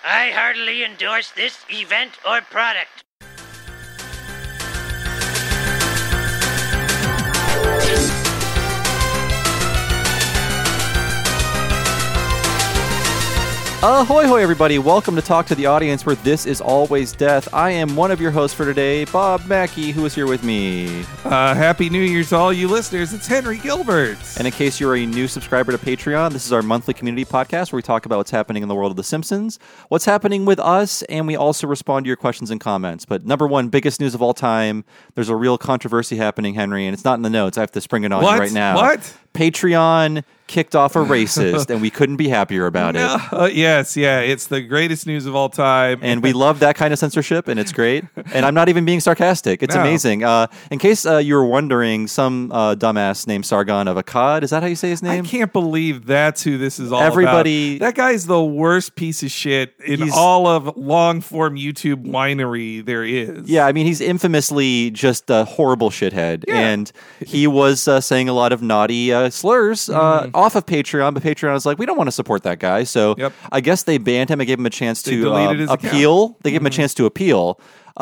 I heartily endorse this event or product. Ahoy, hoy, everybody. Welcome to Talk to the Audience, where this is always death. I am one of your hosts for today, Bob Mackey, who is here with me. Happy New Year to all you listeners. It's Henry Gilbert. And in case you're a new subscriber to Patreon, this is our monthly community podcast where we talk about what's happening in the world of The Simpsons, what's happening with us, and we also respond to your questions and comments. But number one, biggest news of all time, there's a real controversy happening, Henry, and it's not in the notes. I have to spring it on you right now. What? Patreon kicked off a racist, and we couldn't be happier about it. Yes, it's the greatest news of all time. And we love that kind of censorship, and it's great. And I'm not even being sarcastic. It's amazing. In case you were wondering, some dumbass named Sargon of Akkad, is that how you say his name? I can't believe that's who this is all about. That guy's the worst piece of shit in all of long-form YouTube whinery there is. Yeah, I mean, he's infamously just a horrible shithead. Yeah. And he was saying a lot of naughty slurs off of Patreon, but Patreon was like, we don't want to support that guy. So I guess they banned him and gave him a chance to appeal. They gave him a chance to appeal.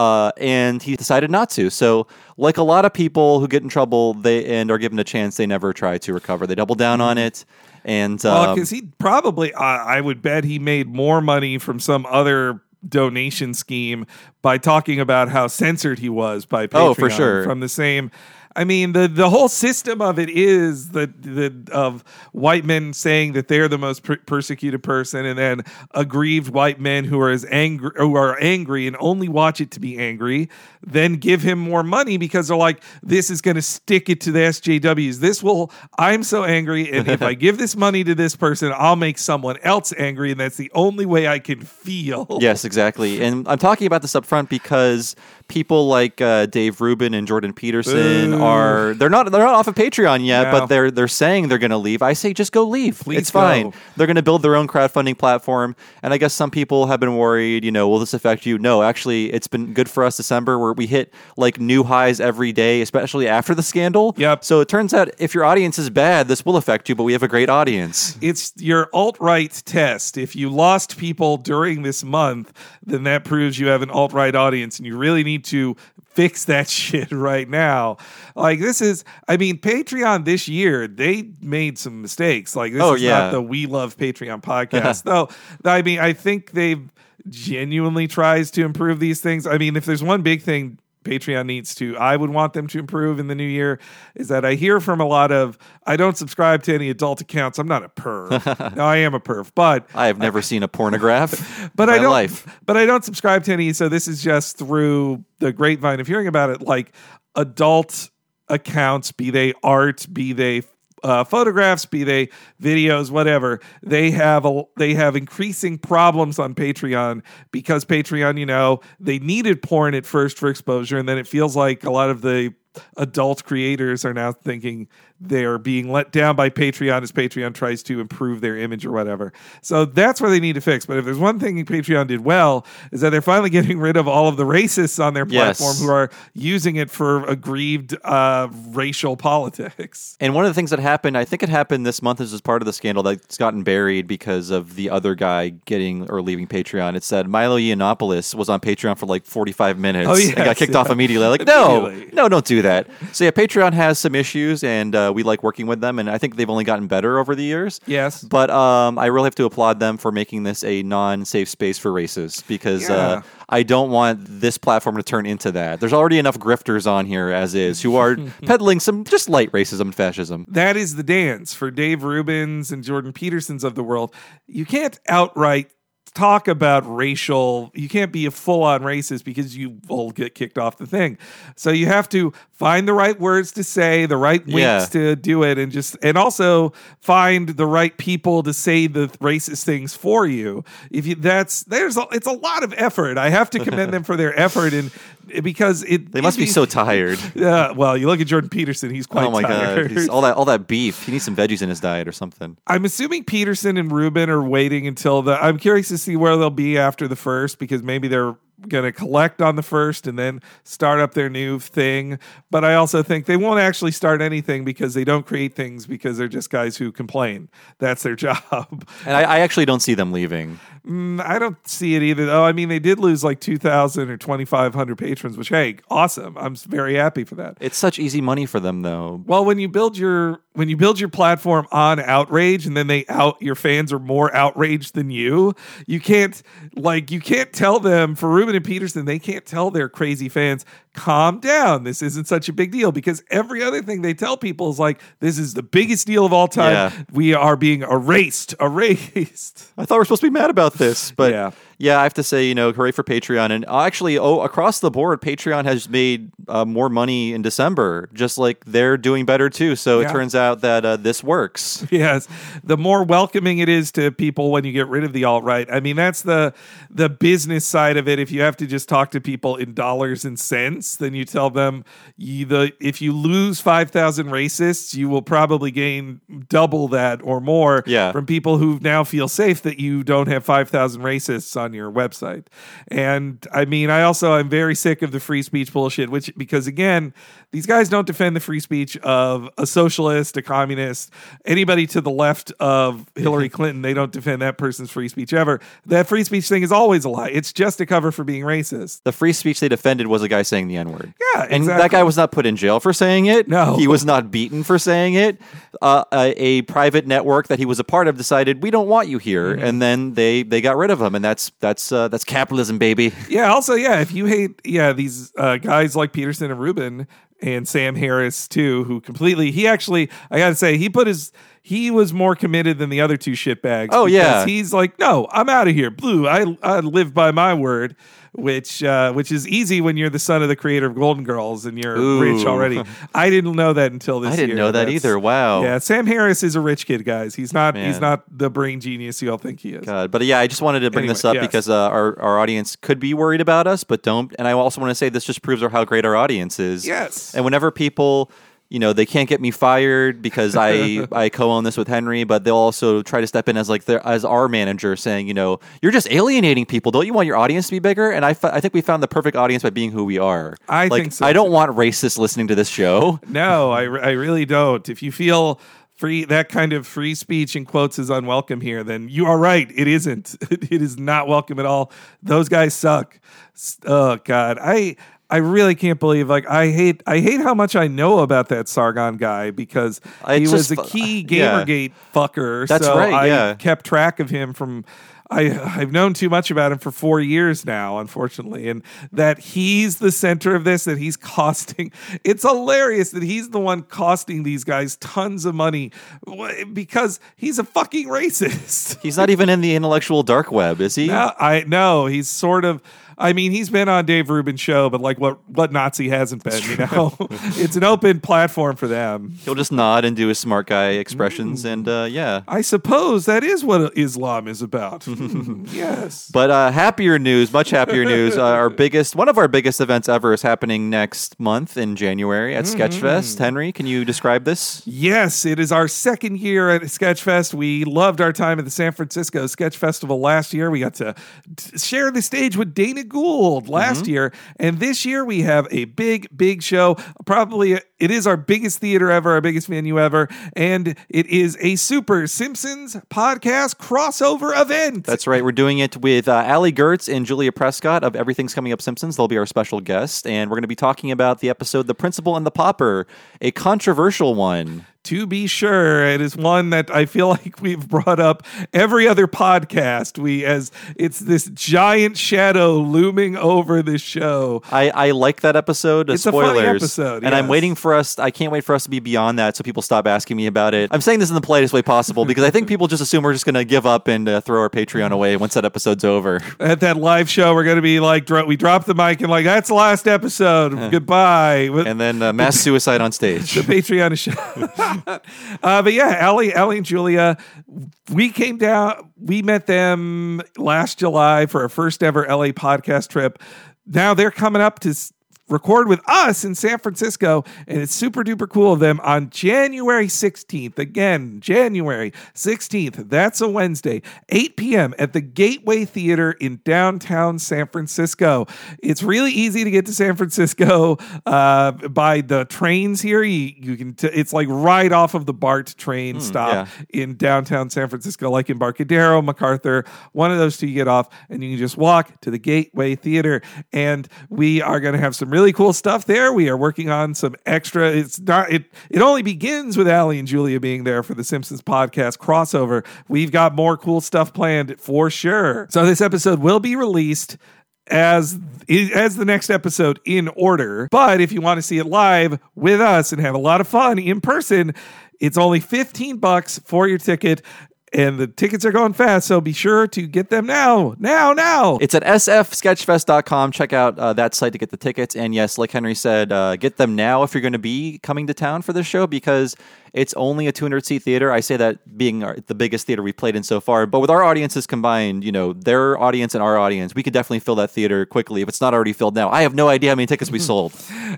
And he decided not to. So, like a lot of people who get in trouble and are given a chance, they never try to recover. They double down on it. And because he probably, I would bet he made more money from some other donation scheme by talking about how censored he was by Patreon. Oh, for sure. From the same. I mean, the whole system of it is of white men saying that they're the most persecuted person, and then aggrieved white men who are angry and only watch it to be angry, then give him more money because they're like, this is going to stick it to the SJWs. I'm so angry, and if I give this money to this person, I'll make someone else angry, and that's the only way I can feel. Yes, exactly. And I'm talking about this up front because people like Dave Rubin and Jordan Peterson they're not off of Patreon yet, but they're saying they're going to leave. I say just go leave. Please it's fine. They're going to build their own crowdfunding platform, and I guess some people have been worried, will this affect you? No, actually, it's been good for us December where we hit like new highs every day, especially after the scandal. Yep. So it turns out if your audience is bad, this will affect you, but we have a great audience. It's your alt-right test. If you lost people during this month, then that proves you have an alt-right audience, and you really need to fix that shit right now. Like Patreon this year, they made some mistakes. Like this is not the We Love Patreon podcast. Though, I think they've genuinely tries to improve these things. I mean, if there's one big thing Patreon I would want them to improve in the new year, is that I hear from a lot of, I don't subscribe to any adult accounts. I'm not a perv. No, I am a perv, but I have never seen a pornograph but in my life. But I don't subscribe to any, so this is just through the grapevine of hearing about it, like adult accounts, be they art, be they photographs, be they videos, whatever, they have increasing problems on Patreon because Patreon, they needed porn at first for exposure, and then it feels like a lot of the adult creators are now thinking they're being let down by Patreon as Patreon tries to improve their image or whatever. So that's where they need to fix. But if there's one thing Patreon did well, is that they're finally getting rid of all of the racists on their platform who are using it for aggrieved racial politics. And one of the things that happened, I think it happened this month as part of the scandal that's gotten buried because of the other guy getting or leaving Patreon. It said Milo Yiannopoulos was on Patreon for like 45 minutes and got kicked off immediately. Like, no, don't do that. So yeah, Patreon has some issues, and we like working with them, and I think they've only gotten better over the years. Yes. But I really have to applaud them for making this a non-safe space for racists, because I don't want this platform to turn into that. There's already enough grifters on here as is who are peddling some just light racism and fascism. That is the dance for Dave Rubins and Jordan Petersons of the world. You can't outright talk about you can't be a full-on racist because you will get kicked off the thing. So you have to find the right words to say, the right winks to do it, and also find the right people to say the racist things for you. It's a lot of effort. I have to commend them for their effort, and because they must be so tired. Yeah, well, you look at Jordan Peterson; he's quite tired. God, all that beef. He needs some veggies in his diet or something. I'm assuming Peterson and Rubin are waiting until I'm curious to see where they'll be after the first, because maybe they're going to collect on the first and then start up their new thing. But I also think they won't actually start anything because they don't create things because they're just guys who complain. That's their job. And I actually don't see them leaving. I don't see it either. Oh, I mean, they did lose like 2,000 or 2,500 patrons, which, hey, awesome. I'm very happy for that. It's such easy money for them, though. Well, when you build your platform on outrage, and then your fans are more outraged than you can't tell them, for Rubin and Peterson, they can't tell their crazy fans, calm down. This isn't such a big deal, because every other thing they tell people is like, this is the biggest deal of all time. Yeah. We are being erased. I thought we were supposed to be mad about this, but yeah, I have to say, hooray for Patreon. And actually, across the board, Patreon has made more money in December, just like they're doing better too. So it turns out that this works. Yes. The more welcoming it is to people when you get rid of the alt-right. I mean, that's the business side of it. If you have to just talk to people in dollars and cents, then you tell them if you lose 5,000 racists, you will probably gain double that or more from people who now feel safe that you don't have 5,000 racists on your website. And I mean, I'm very sick of the free speech bullshit, because again, these guys don't defend the free speech of a socialist, a communist, anybody to the left of Hillary Clinton. They don't defend that person's free speech ever. That free speech thing is always a lie. It's just a cover for being racist. The free speech they defended was a guy saying the N-word. Yeah, exactly. And that guy was not put in jail for saying it. No. He was not beaten for saying it. A private network that he was a part of decided, we don't want you here. Mm-hmm. And then they got rid of him. And that's capitalism, baby. Yeah. Also, if you hate these guys like Peterson and Rubin and Sam Harris too, who completely, I gotta say, he was more committed than the other two shitbags. Oh yeah, he's like, no, I'm out of here, Blue. I live by my word, which is easy when you're the son of the creator of Golden Girls and you're rich already. I didn't know that until this year. I didn't know that either. Wow. Yeah, Sam Harris is a rich kid, guys. He's not the brain genius you all think he is. God, but I just wanted to bring this up because our audience could be worried about us, but don't. And I also want to say this just proves how great our audience is. Yes. And whenever people, they can't get me fired because I co-own this with Henry, but they'll also try to step in as our manager, saying, you're just alienating people. Don't you want your audience to be bigger? And I think we found the perfect audience by being who we are. I think so. I don't want racists listening to this show. No, I really don't. If you feel that kind of free speech in quotes is unwelcome here, then you are right. It isn't. It is not welcome at all. Those guys suck. Oh God, I really can't believe, I hate how much I know about that Sargon guy, because he was a key Gamergate fucker. That's so right. I kept track of him from. I've known too much about him for 4 years now, unfortunately, and that he's the center of this, that he's costing. It's hilarious that he's the one costing these guys tons of money because he's a fucking racist. He's not even in the intellectual dark web, is he? No, he's sort of. I mean, he's been on Dave Rubin's show, but what Nazi hasn't been, It's an open platform for them. He'll just nod and do his smart guy expressions, and I suppose that is what Islam is about. Yes. But happier news, much happier news. One of our biggest events ever is happening next month in January at Sketchfest. Henry, can you describe this? Yes, it is our second year at Sketchfest. We loved our time at the San Francisco Sketch Festival last year. We got to share the stage with Dana Gould last year, and this year we have a big show. Probably it is our biggest theater ever, our biggest venue ever, and it is a Super Simpsons podcast crossover event. That's right. We're doing it with Allie Gertz and Julia Prescott of Everything's Coming Up Simpsons. They'll be our special guest, and we're going to be talking about the episode The Principal and the Pauper, a controversial one. To be sure, it is one that I feel like we've brought up every other podcast. As it's this giant shadow looming over the show. I like that episode. It's spoilers. a funny episode, and I'm waiting for us. I can't wait for us to be beyond that, so people stop asking me about it. I'm saying this in the politest way possible because I think people just assume we're just going to give up and throw our Patreon away once that episode's over. At that live show, we're going to be like, we drop the mic and that's the last episode. Goodbye. And then mass suicide on stage. The Patreon is shut. But yeah, Allie and Julia, we came down, we met them last July for our first ever LA podcast trip. Now they're coming up record with us in San Francisco, and it's super duper cool of them on January 16th. Again, January 16th. That's a Wednesday, 8 p.m. at the Gateway Theater in downtown San Francisco. It's really easy to get to San Francisco by the trains here. You can. It's like right off of the BART train stop in downtown San Francisco, like Embarcadero, MacArthur. One of those two you get off, and you can just walk to the Gateway Theater. And we are going to have some really cool stuff there. We are working on some extra. It only begins with Allie and Julia being there for the Simpsons podcast crossover. We've got more cool stuff planned for sure. So this episode will be released as the next episode in order. But if you want to see it live with us and have a lot of fun in person, it's only $15 for your ticket. And the tickets are going fast, so be sure to get them now. It's at sfsketchfest.com. Check out that site to get the tickets. And yes, like Henry said, get them now if you're going to be coming to town for this show, because it's only a 200-seat theater. I say that being the biggest theater we've played in so far. But with our audiences combined, their audience and our audience, we could definitely fill that theater quickly if it's not already filled now. I have no idea how many tickets we sold.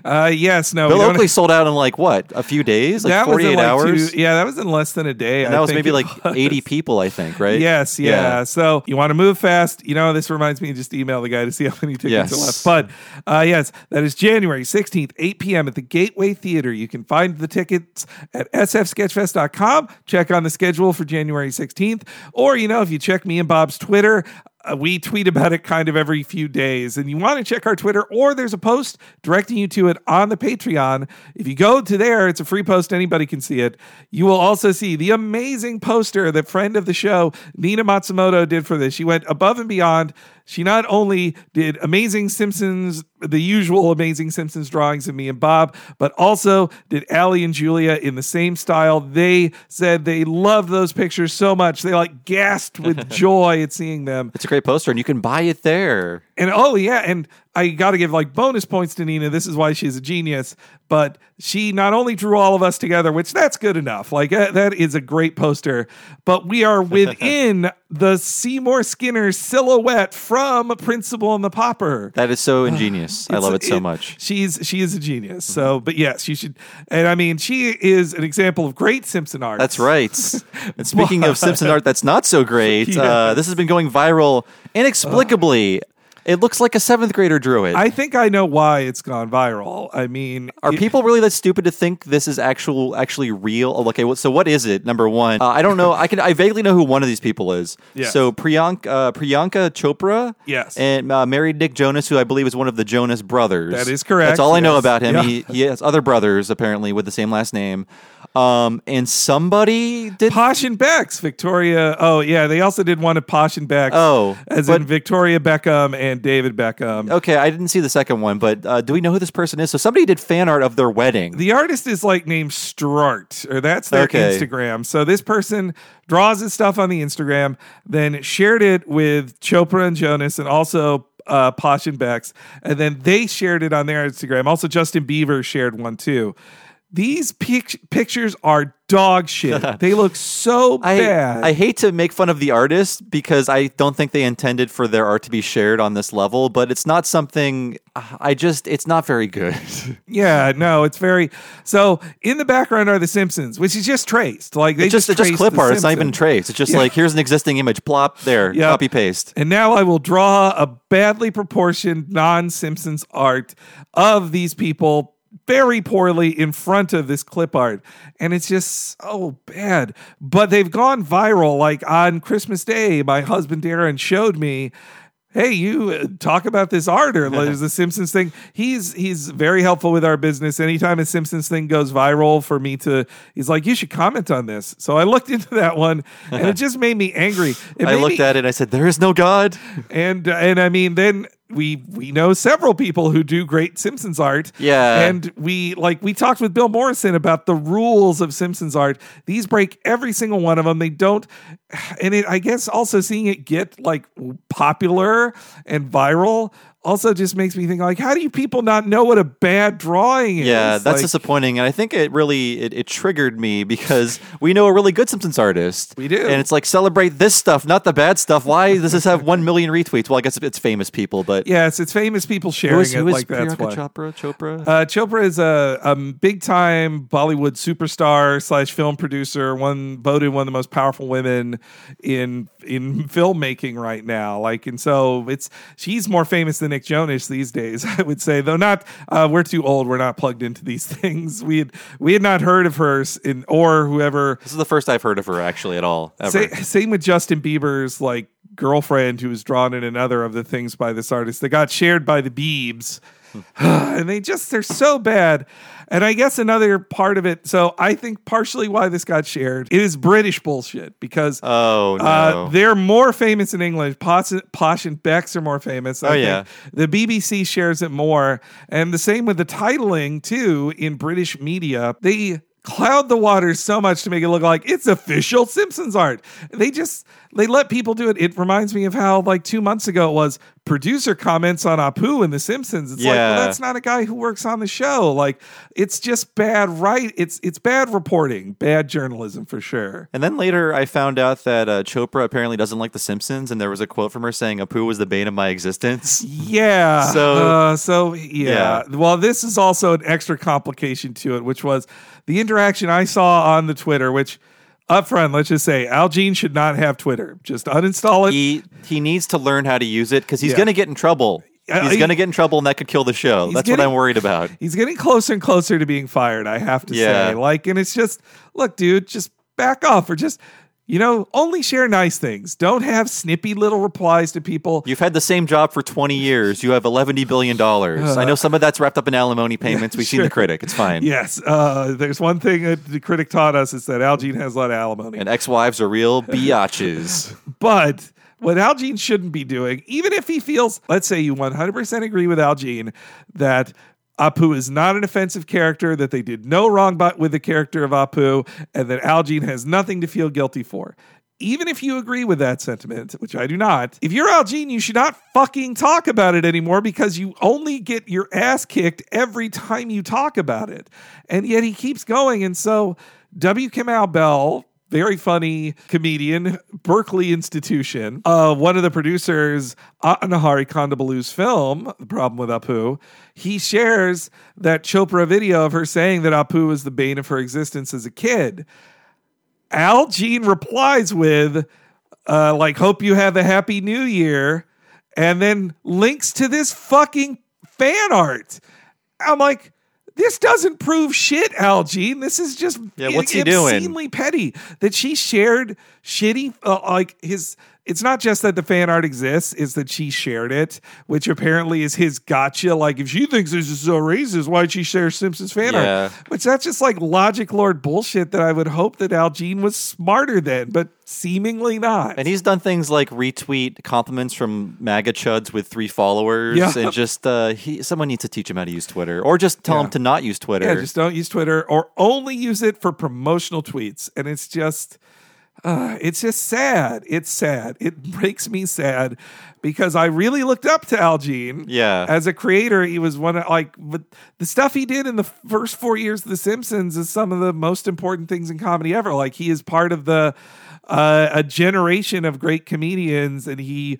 Yes, no. Bill Oakley sold out in a few days? Like 48 hours? That was in less than a day. And that was maybe 80 people, I think, right? Yes, yeah. So you want to move fast. This reminds me, just email the guy to see how many tickets are left. But yes, that is January 16th, 8 p.m. at the Gateway Theater. You can find the tickets at sfsketchfest.com. Check on the schedule for January 16th. Or, if you check me and Bob's Twitter, we tweet about it kind of every few days, and you want to check our Twitter, or there's a post directing you to it on the Patreon. If you go to there, it's a free post. Anybody can see it. You will also see the amazing poster that friend of the show, Nina Matsumoto, did for this. She went above and beyond. She not only did Amazing Simpsons, the usual Amazing Simpsons drawings of me and Bob, but also did Allie and Julia in the same style. They said they loved those pictures so much. They gasped with joy at seeing them. It's a great poster, and you can buy it there. And and I got to give bonus points to Nina. This is why she's a genius. But she not only drew all of us together, which that's good enough. That is a great poster. But we are within the Seymour Skinner silhouette from Principal and the Pauper. That is so ingenious. I love it so much. She is a genius. So, but yes, you should. And I mean, she is an example of great Simpson art. That's right. And speaking of Simpson art that's not so great, this has been going viral inexplicably. It looks like a 7th grader drew it. I think I know why it's gone viral. I mean, are people really that stupid to think this is actually real? Okay, so what is it? Number one, I don't know. I vaguely know who one of these people is. Yes. So Priyanka Chopra, yes, and married Nick Jonas, who I believe is one of the Jonas brothers. That is correct. That's all I know about him. Yeah. He has other brothers apparently with the same last name. And somebody did Posh and Beck's Victoria. Oh yeah, they also did one of Posh and Beck's. Oh, in Victoria Beckham and David Beckham. Okay, I didn't see the second one, but do we know who this person is? So somebody did fan art of their wedding. The artist is named Strart, or that's their Instagram. So this person draws his stuff on the Instagram, then shared it with Chopra and Jonas, and also Posh and Beck's, and then they shared it on their Instagram. Also, Justin Bieber shared one too. These pictures are dog shit. They look so bad. I hate to make fun of the artist because I don't think they intended for their art to be shared on this level, but it's not something it's not very good. Yeah, no, it's very. So in the background are the Simpsons, which is just traced. It's just clip art. It's not even traced. It's just here's an existing image, plop there, copy paste. And now I will draw a badly proportioned non-Simpsons art of these people very poorly in front of this clip art, and it's just so bad. But they've gone viral. On Christmas Day, my husband Darren showed me, hey, you talk about this art, or there's a Simpsons thing. He's very helpful with our business. Anytime a Simpsons thing goes viral for me he's like, you should comment on this. So I looked into that one, and it just made me angry. I looked at it and I said, there is no God. And I mean, then we know several people who do great Simpsons art. Yeah. And we talked with Bill Morrison about the rules of Simpsons art. These break every single one of them. They don't. And I guess also seeing it get popular and viral also just makes me think, like, how do you people not know what a bad drawing is? Yeah, that's disappointing. And I think it really it triggered me because we know a really good Simpsons artist. We do. And it's like, celebrate this stuff, not the bad stuff. Why does this have 1 million retweets? Well, I guess it's famous people, but... Yes, it's famous people sharing it. Like, that's why. Chopra? Chopra is a big-time Bollywood superstar / film producer, voted one of the most powerful women in filmmaking right now. Like, and so she's more famous than Nick Jonas these days, I would say. Though not, we're too old. We're not plugged into these things. We had not heard of her or whoever. This is the first I've heard of her actually at all. Ever. Same with Justin Bieber's like girlfriend, who was drawn in another of the things by this artist that got shared by the Biebs. And they're so bad. And I guess another part of it, so I think partially why this got shared, it is British bullshit because they're more famous in England. Posh and Becks are more famous. Yeah. The BBC shares it more. And the same with the titling, too, in British media. They cloud the waters so much to make it look like it's official Simpsons art. They let people do it. It reminds me of how like 2 months ago it was producer comments on Apu in The Simpsons. It's like, well, that's not a guy who works on the show. Like, it's just bad, right? It's bad reporting, bad journalism for sure. And then later I found out that Chopra apparently doesn't like The Simpsons, and there was a quote from her saying Apu was the bane of my existence. Yeah. So yeah. Well, this is also an extra complication to it, which was the interaction I saw on the Twitter, which up front, let's just say Al Jean should not have Twitter. Just uninstall it. He needs to learn how to use it because he's going to get in trouble. He's going to get in trouble, and that could kill the show. That's what I'm worried about. He's getting closer and closer to being fired, I have to say. Like, and it's just, look, dude, just back off or just... only share nice things. Don't have snippy little replies to people. You've had the same job for 20 years. You have $11 billion. I know some of that's wrapped up in alimony payments. We've seen The Critic. It's fine. Yes. There's one thing that The Critic taught us is that Al Jean has a lot of alimony. And ex-wives are real biatches. But what Al Jean shouldn't be doing, even if he feels, let's say you 100% agree with Al Jean that Apu is not an offensive character, that they did no wrong with the character of Apu, and that Al Jean has nothing to feel guilty for. Even if you agree with that sentiment, which I do not, if you're Al Jean, you should not fucking talk about it anymore because you only get your ass kicked every time you talk about it. And yet he keeps going. And so W. Kamau Bell, very funny comedian, Berkeley institution, one of the producers on Hari Kondabolu's film, The Problem with Apu, he shares that Chopra video of her saying that Apu was the bane of her existence as a kid. Al Jean replies with, hope you have a happy new year, and then links to this fucking fan art. I'm like, this doesn't prove shit, Al Jean. This is just what's he doing? Obscenely petty that she shared shitty his. It's not just that the fan art exists, it's that she shared it, which apparently is his gotcha. Like, if she thinks this is so racist, why'd she share Simpsons fan art? Which that's just like logic lord bullshit that I would hope that Al Jean was smarter than, but seemingly not. And he's done things like retweet compliments from MAGA chuds with 3 followers, and just someone needs to teach him how to use Twitter, or just tell him to not use Twitter. Yeah, just don't use Twitter, or only use it for promotional tweets. And it's just sad. It's sad. It breaks me sad because I really looked up to Al Jean. Yeah. As a creator, he was one of the stuff he did in the first 4 years of The Simpsons is some of the most important things in comedy ever. Like, he is part of a generation of great comedians, and he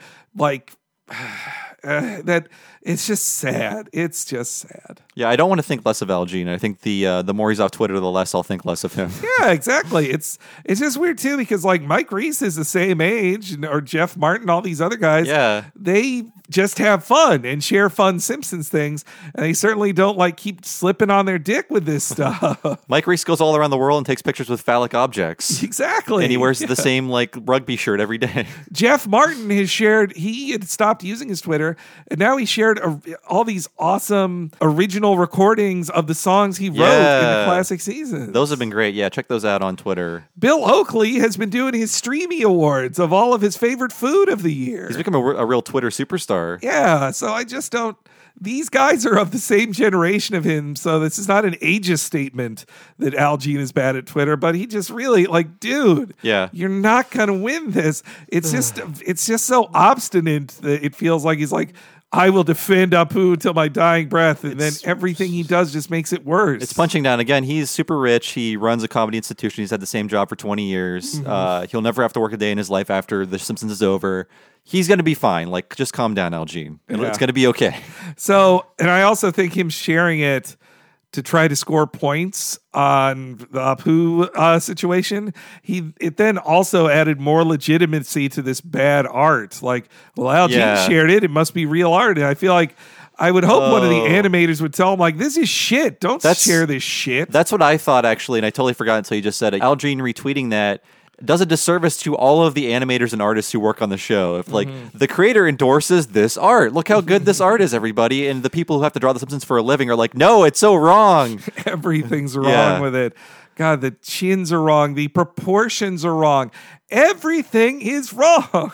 that it's just sad. It's just sad. Yeah, I don't want to think less of Al Jean. I think the more he's off Twitter, the less I'll think less of him. Yeah, exactly. It's just weird too because like Mike Reese is the same age, or Jeff Martin, all these other guys. Yeah, they just have fun and share fun Simpsons things, and they certainly don't keep slipping on their dick with this stuff. Mike Reese goes all around the world and takes pictures with phallic objects. Exactly, and he wears the same rugby shirt every day. Jeff Martin has shared. He had stopped using his Twitter, and now he shared all these awesome original recordings of the songs he wrote in the classic seasons. Those have been great. Yeah, check those out on Twitter. Bill Oakley has been doing his Streamy Awards of all of his favorite food of the year. He's become a real Twitter superstar. star. Yeah, so I just don't. These guys are of the same generation of him, so this is not an ageist statement that Al Jean is bad at Twitter, but he just really dude, you're not gonna win this. It's just so obstinate that it feels like he's like, I will defend Apu till my dying breath, and then everything he does just makes it worse. It's punching down. Again, he's super rich. He runs a comedy institution. He's had the same job for 20 years. Mm-hmm. He'll never have to work a day in his life after The Simpsons is over. He's going to be fine. Just calm down, Al Jean. It's going to be okay. So, and I also think him sharing it to try to score points on the Apu situation, it then also added more legitimacy to this bad art. Al Jean shared it. It must be real art. And I feel like I would hope one of the animators would tell him, this is shit. Don't share this shit. That's what I thought, actually, and I totally forgot until you just said it. Al Jean retweeting that does a disservice to all of the animators and artists who work on the show. If the creator endorses this art, look how good this art is, everybody, and the people who have to draw The Simpsons for a living are like, no, it's so wrong. Everything's wrong with it. God, the chins are wrong. The proportions are wrong. Everything is wrong.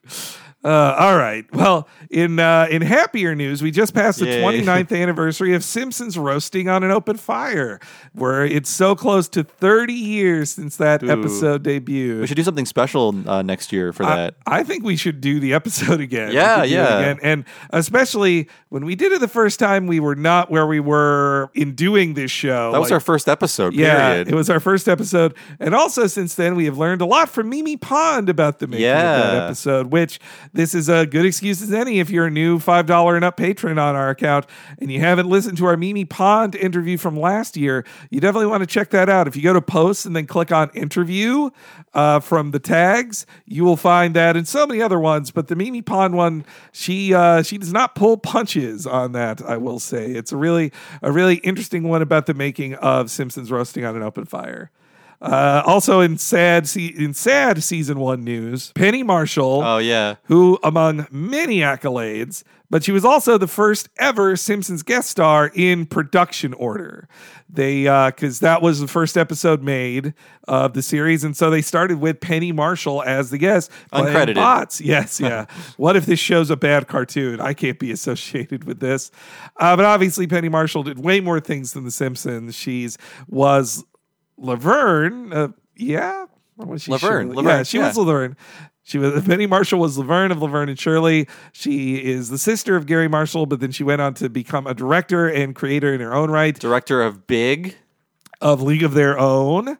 All right. Well, in happier news, we just passed the 29th anniversary of Simpsons Roasting on an Open Fire, where it's so close to 30 years since that episode debuted. We should do something special next year for that. I think we should do the episode again. Yeah. And especially when we did it the first time, we were not where we were in doing this show. That was our first episode, period. It was our first episode. And also since then, we have learned a lot from Mimi Pond about the making of that episode, which this is a good excuse as any if you're a new $5 and up patron on our account and you haven't listened to our Mimi Pond interview from last year. You definitely want to check that out. If you go to posts and then click on interview from the tags, you will find that and so many other ones. But the Mimi Pond one, she does not pull punches on that, I will say. It's a really interesting one about the making of Simpsons Roasting on an Open Fire. Also in sad season 1 news, Penny Marshall. Oh yeah, who among many accolades, but she was also the first ever Simpsons guest star in production order. They because that was the first episode made of the series, and so they started with Penny Marshall as the guest, uncredited. Bots. Yes, yeah. What if this show's a bad cartoon? I can't be associated with this. But obviously, Penny Marshall did way more things than The Simpsons. She was Laverne, was Laverne. She was Laverne. Penny Marshall was Laverne of Laverne and Shirley. She is the sister of Gary Marshall, but then she went on to become a director and creator in her own right. Director of Big, of League of Their Own,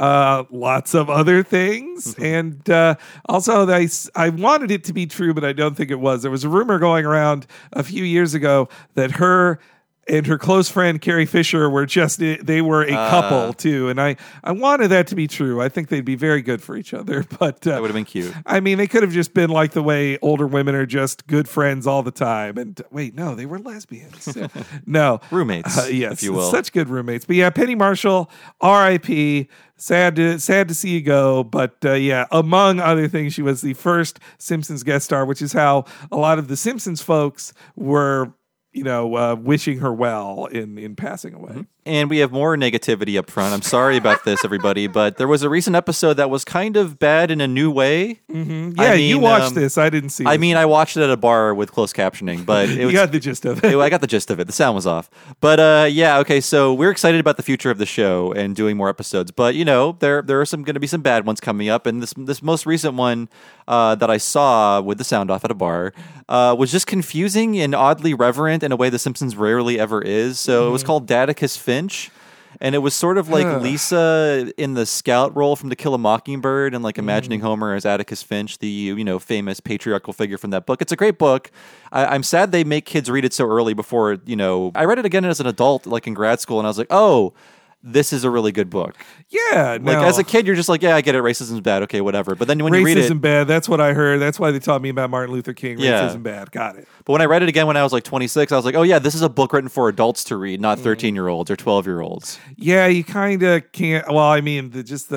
lots of other things, and also I wanted it to be true, but I don't think it was. There was a rumor going around a few years ago that her and her close friend Carrie Fisher they were a couple too, and I wanted that to be true. I think they'd be very good for each other, but that would have been cute. I mean, they could have just been like the way older women are just good friends all the time. And wait, no, they were lesbians. No, roommates, yes, if you will. Such good roommates. But yeah, Penny Marshall, R.I.P. Sad to see you go, but among other things, she was the first Simpsons guest star, which is how a lot of the Simpsons folks were wishing her well in passing away. And we have more negativity up front. I'm sorry about this, everybody, but there was a recent episode that was kind of bad in a new way. Mm-hmm. Yeah, you watched this. I didn't see it. I mean, I watched it at a bar with closed captioning, but you got the gist of it. I got the gist of it. The sound was off. But okay, so we're excited about the future of the show and doing more episodes. But, there are going to be some bad ones coming up. And this most recent one that I saw with the sound off at a bar was just confusing and oddly reverent in a way The Simpsons rarely ever is. So it was called Dadicus Finch. And it was sort of like Lisa in the scout role from To Kill a Mockingbird and like imagining Homer as Atticus Finch, the famous patriarchal figure from that book. It's a great book. I'm sad they make kids read it so early before, I read it again as an adult, like in grad school, and I was like, oh, this is a really good book. Yeah. Like as a kid, you're just like, yeah, I get it. Racism's bad. Okay, whatever. But then when you read it. Racism bad. That's what I heard. That's why they taught me about Martin Luther King. Racism bad. Got it. But when I read it again when I was like 26, I was like, oh yeah, this is a book written for adults to read, not 13-year-olds or 12-year-olds. Yeah, you kind of can't. Well, I mean,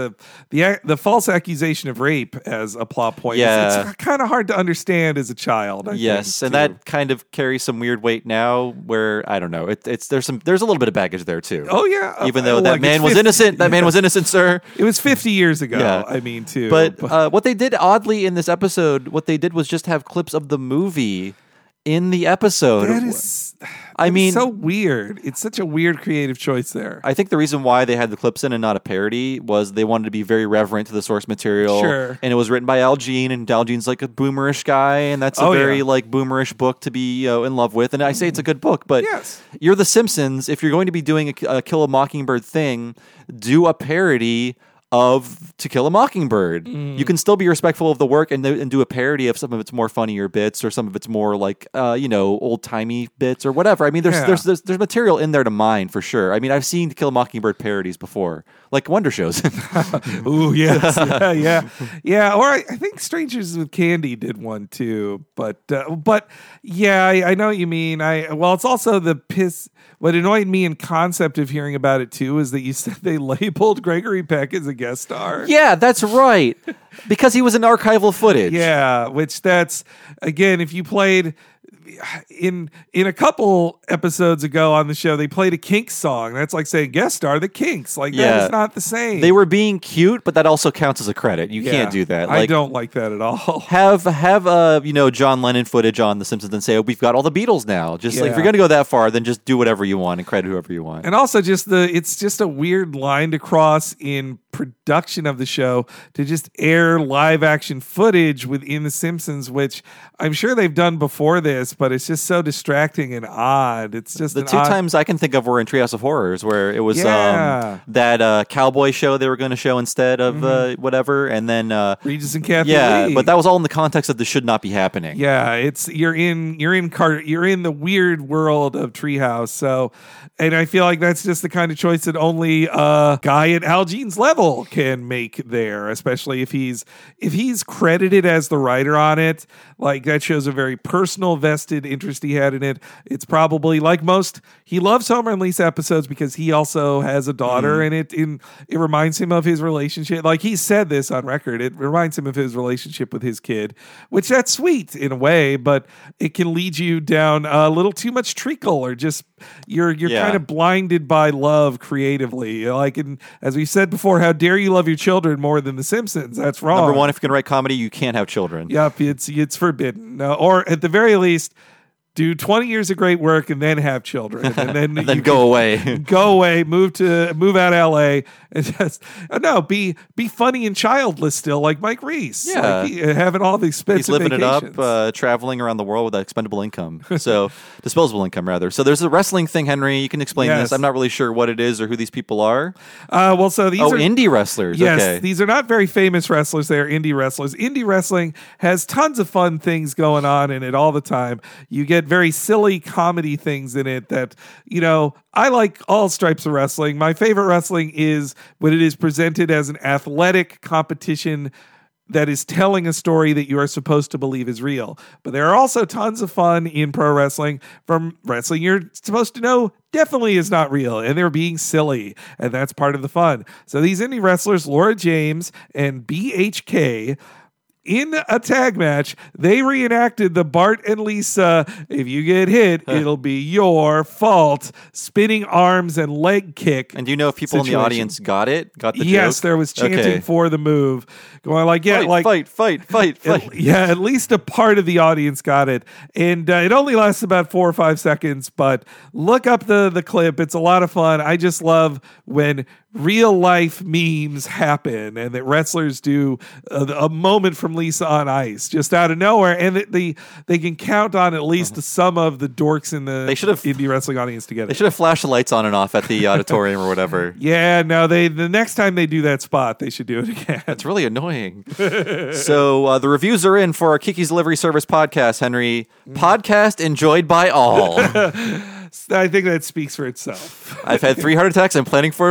the false accusation of rape as a plot point. Yeah. It's kind of hard to understand as a child. I think, and that kind of carries some weird weight now. Where I don't know, there's a little bit of baggage there too. Oh yeah, even though that man was innocent. That man was innocent, sir. It was 50 years ago. Yeah. I mean, too. But what they did oddly in this episode, what they did was just have clips of the movie in the episode. That is so weird. It's such a weird creative choice there. I think the reason why they had the clips in and not a parody was they wanted to be very reverent to the source material. Sure. And it was written by Al Jean, and Al Jean's like a boomerish guy, and that's a very like boomerish book to be in love with. And I say it's a good book, but you're The Simpsons. If you're going to be doing a Kill a Mockingbird thing, do a parody of To Kill a Mockingbird. You can still be respectful of the work and do a parody of some of its more funnier bits or some of its more like old timey bits or whatever. I mean, there's material in there to mine for sure. I mean, I've seen To Kill a Mockingbird parodies before, like Wonder Shows. Ooh, yes, yeah. Or I think Strangers with Candy did one too. But yeah, I know what you mean. It's also the piss. What annoyed me in concept of hearing about it too is that you said they labeled Gregory Peck as a guest star. Yeah, that's right. Because he was in archival footage. Yeah, which that's, again, if you played in a couple episodes ago on the show, they played a Kinks song. That's like saying guest star the Kinks. Like that is not the same. They were being cute, but that also counts as a credit. You can't do that. I don't like that at all. Have John Lennon footage on The Simpsons and say, oh, we've got all the Beatles now. Just like if you're going to go that far, then just do whatever you want and credit whoever you want. And also it's just a weird line to cross in production of the show to just air live action footage within The Simpsons, which I'm sure they've done before this, but it's just so distracting and odd. It's just the two times I can think of were in Treehouse of Horrors, where it was that cowboy show they were going to show instead of whatever, and then Regis and Kathy Lee. But that was all in the context of this should not be happening. Yeah, it's you're in the weird world of Treehouse. So, and I feel like that's just the kind of choice that only a guy at Al Jean's level can make there, especially if he's credited as the writer on it. Like that shows a very personal, vested interest he had in it. It's probably like most. He loves Homer and Lisa episodes because he also has a daughter, and it reminds him of his relationship. Like he said this on record, it reminds him of his relationship with his kid, which that's sweet in a way, but it can lead you down a little too much treacle, or just you're kind of blinded by love creatively. Like, as we said before, how dare you love your children more than The Simpsons? That's wrong. Number one, if you can write comedy, you can't have children. Yep, it's forbidden. Or at the very least, do 20 years of great work and then have children, and then and then go away, move out of LA, and just be funny and childless still, like Mike Reese. Yeah, like having all the expensive he's living vacations. it up, traveling around the world with expendable income. So disposable income rather. So there's a wrestling thing, Henry. You can explain this. I'm not really sure what it is or who these people are. So these are indie wrestlers. Yes, okay. These are not very famous wrestlers. They are indie wrestlers. Indie wrestling has tons of fun things going on in it all the time. You get very silly comedy things in it that, I like all stripes of wrestling. My favorite wrestling is when it is presented as an athletic competition that is telling a story that you are supposed to believe is real. But there are also tons of fun in pro wrestling from wrestling you're supposed to know definitely is not real, and they're being silly, and that's part of the fun. So these indie wrestlers, Laura James and BHK, in a tag match, they reenacted the Bart and Lisa, if you get hit, it'll be your fault, spinning arms and leg kick. And do you know if people in the audience got the joke? Yes, there was chanting for the move. Going like, fight. At least a part of the audience got it. And it only lasts about 4 or 5 seconds, but look up the clip. It's a lot of fun. I just love when real life memes happen and that wrestlers do a moment from Lisa on Ice just out of nowhere, and they can count on at least some of the dorks in the indie wrestling audience together. They should have flashed the lights on and off at the auditorium or whatever. Yeah, no, the next time they do that spot, they should do it again. That's really annoying. So the reviews are in for our Kiki's Delivery Service podcast, Henry. Podcast enjoyed by all. I think that speaks for itself. I've had 3 heart attacks. I'm planning for a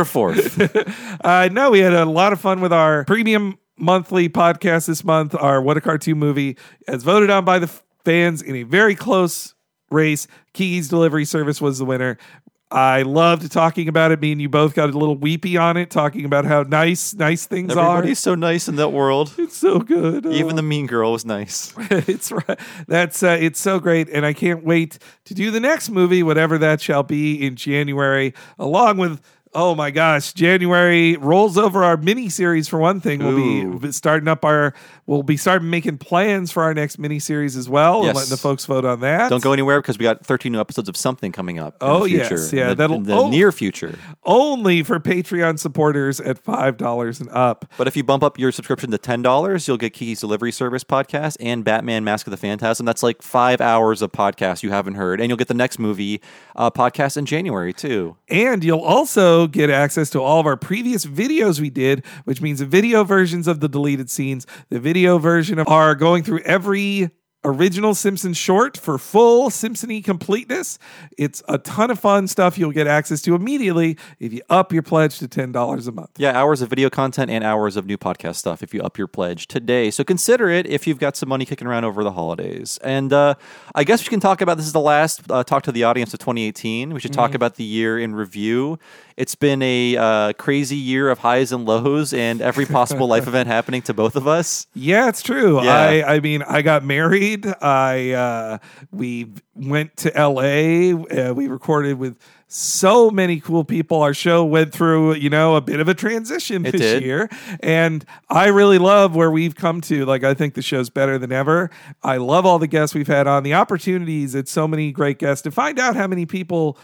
4th. No, we had a lot of fun with our premium monthly podcast this month. Our What a Cartoon Movie, as voted on by the fans in a very close race. Kiki's Delivery Service was the winner. I loved talking about it. Me and you both got a little weepy on it, talking about how nice things are. Everybody's so nice in that world. It's so good. Even the mean girl was nice. It's right. It's so great, and I can't wait to do the next movie, whatever that shall be, in January, along with Oh my gosh. January rolls over our mini-series for one thing. We'll be starting making plans for our next mini-series as well. Yes. And letting the folks vote on that. Don't go anywhere because we got 13 new episodes of something coming up in the future. Yes. Yeah, in the near future. Only for Patreon supporters at $5 and up. But if you bump up your subscription to $10, you'll get Kiki's Delivery Service podcast and Batman Mask of the Phantasm. That's like 5 hours of podcast you haven't heard. And you'll get the next movie podcast in January, too. And you'll also get access to all of our previous videos we did, which means the video versions of the deleted scenes, the video version of our going through every original Simpsons short for full Simpson-y completeness. It's a ton of fun stuff you'll get access to immediately if you up your pledge to $10 a month. Yeah, hours of video content and hours of new podcast stuff if you up your pledge today. So consider it if you've got some money kicking around over the holidays. And I guess we can talk about, this is the last Talk to the Audience of 2018. We should talk about the year in review. It's been a crazy year of highs and lows and every possible life event happening to both of us. Yeah, it's true. Yeah. I mean, I got married. We went to LA. We recorded with so many cool people. Our show went through, a bit of a transition this year. And I really love where we've come to. Like, I think the show's better than ever. I love all the guests we've had on, the opportunities. It's so many great guests to find out how many people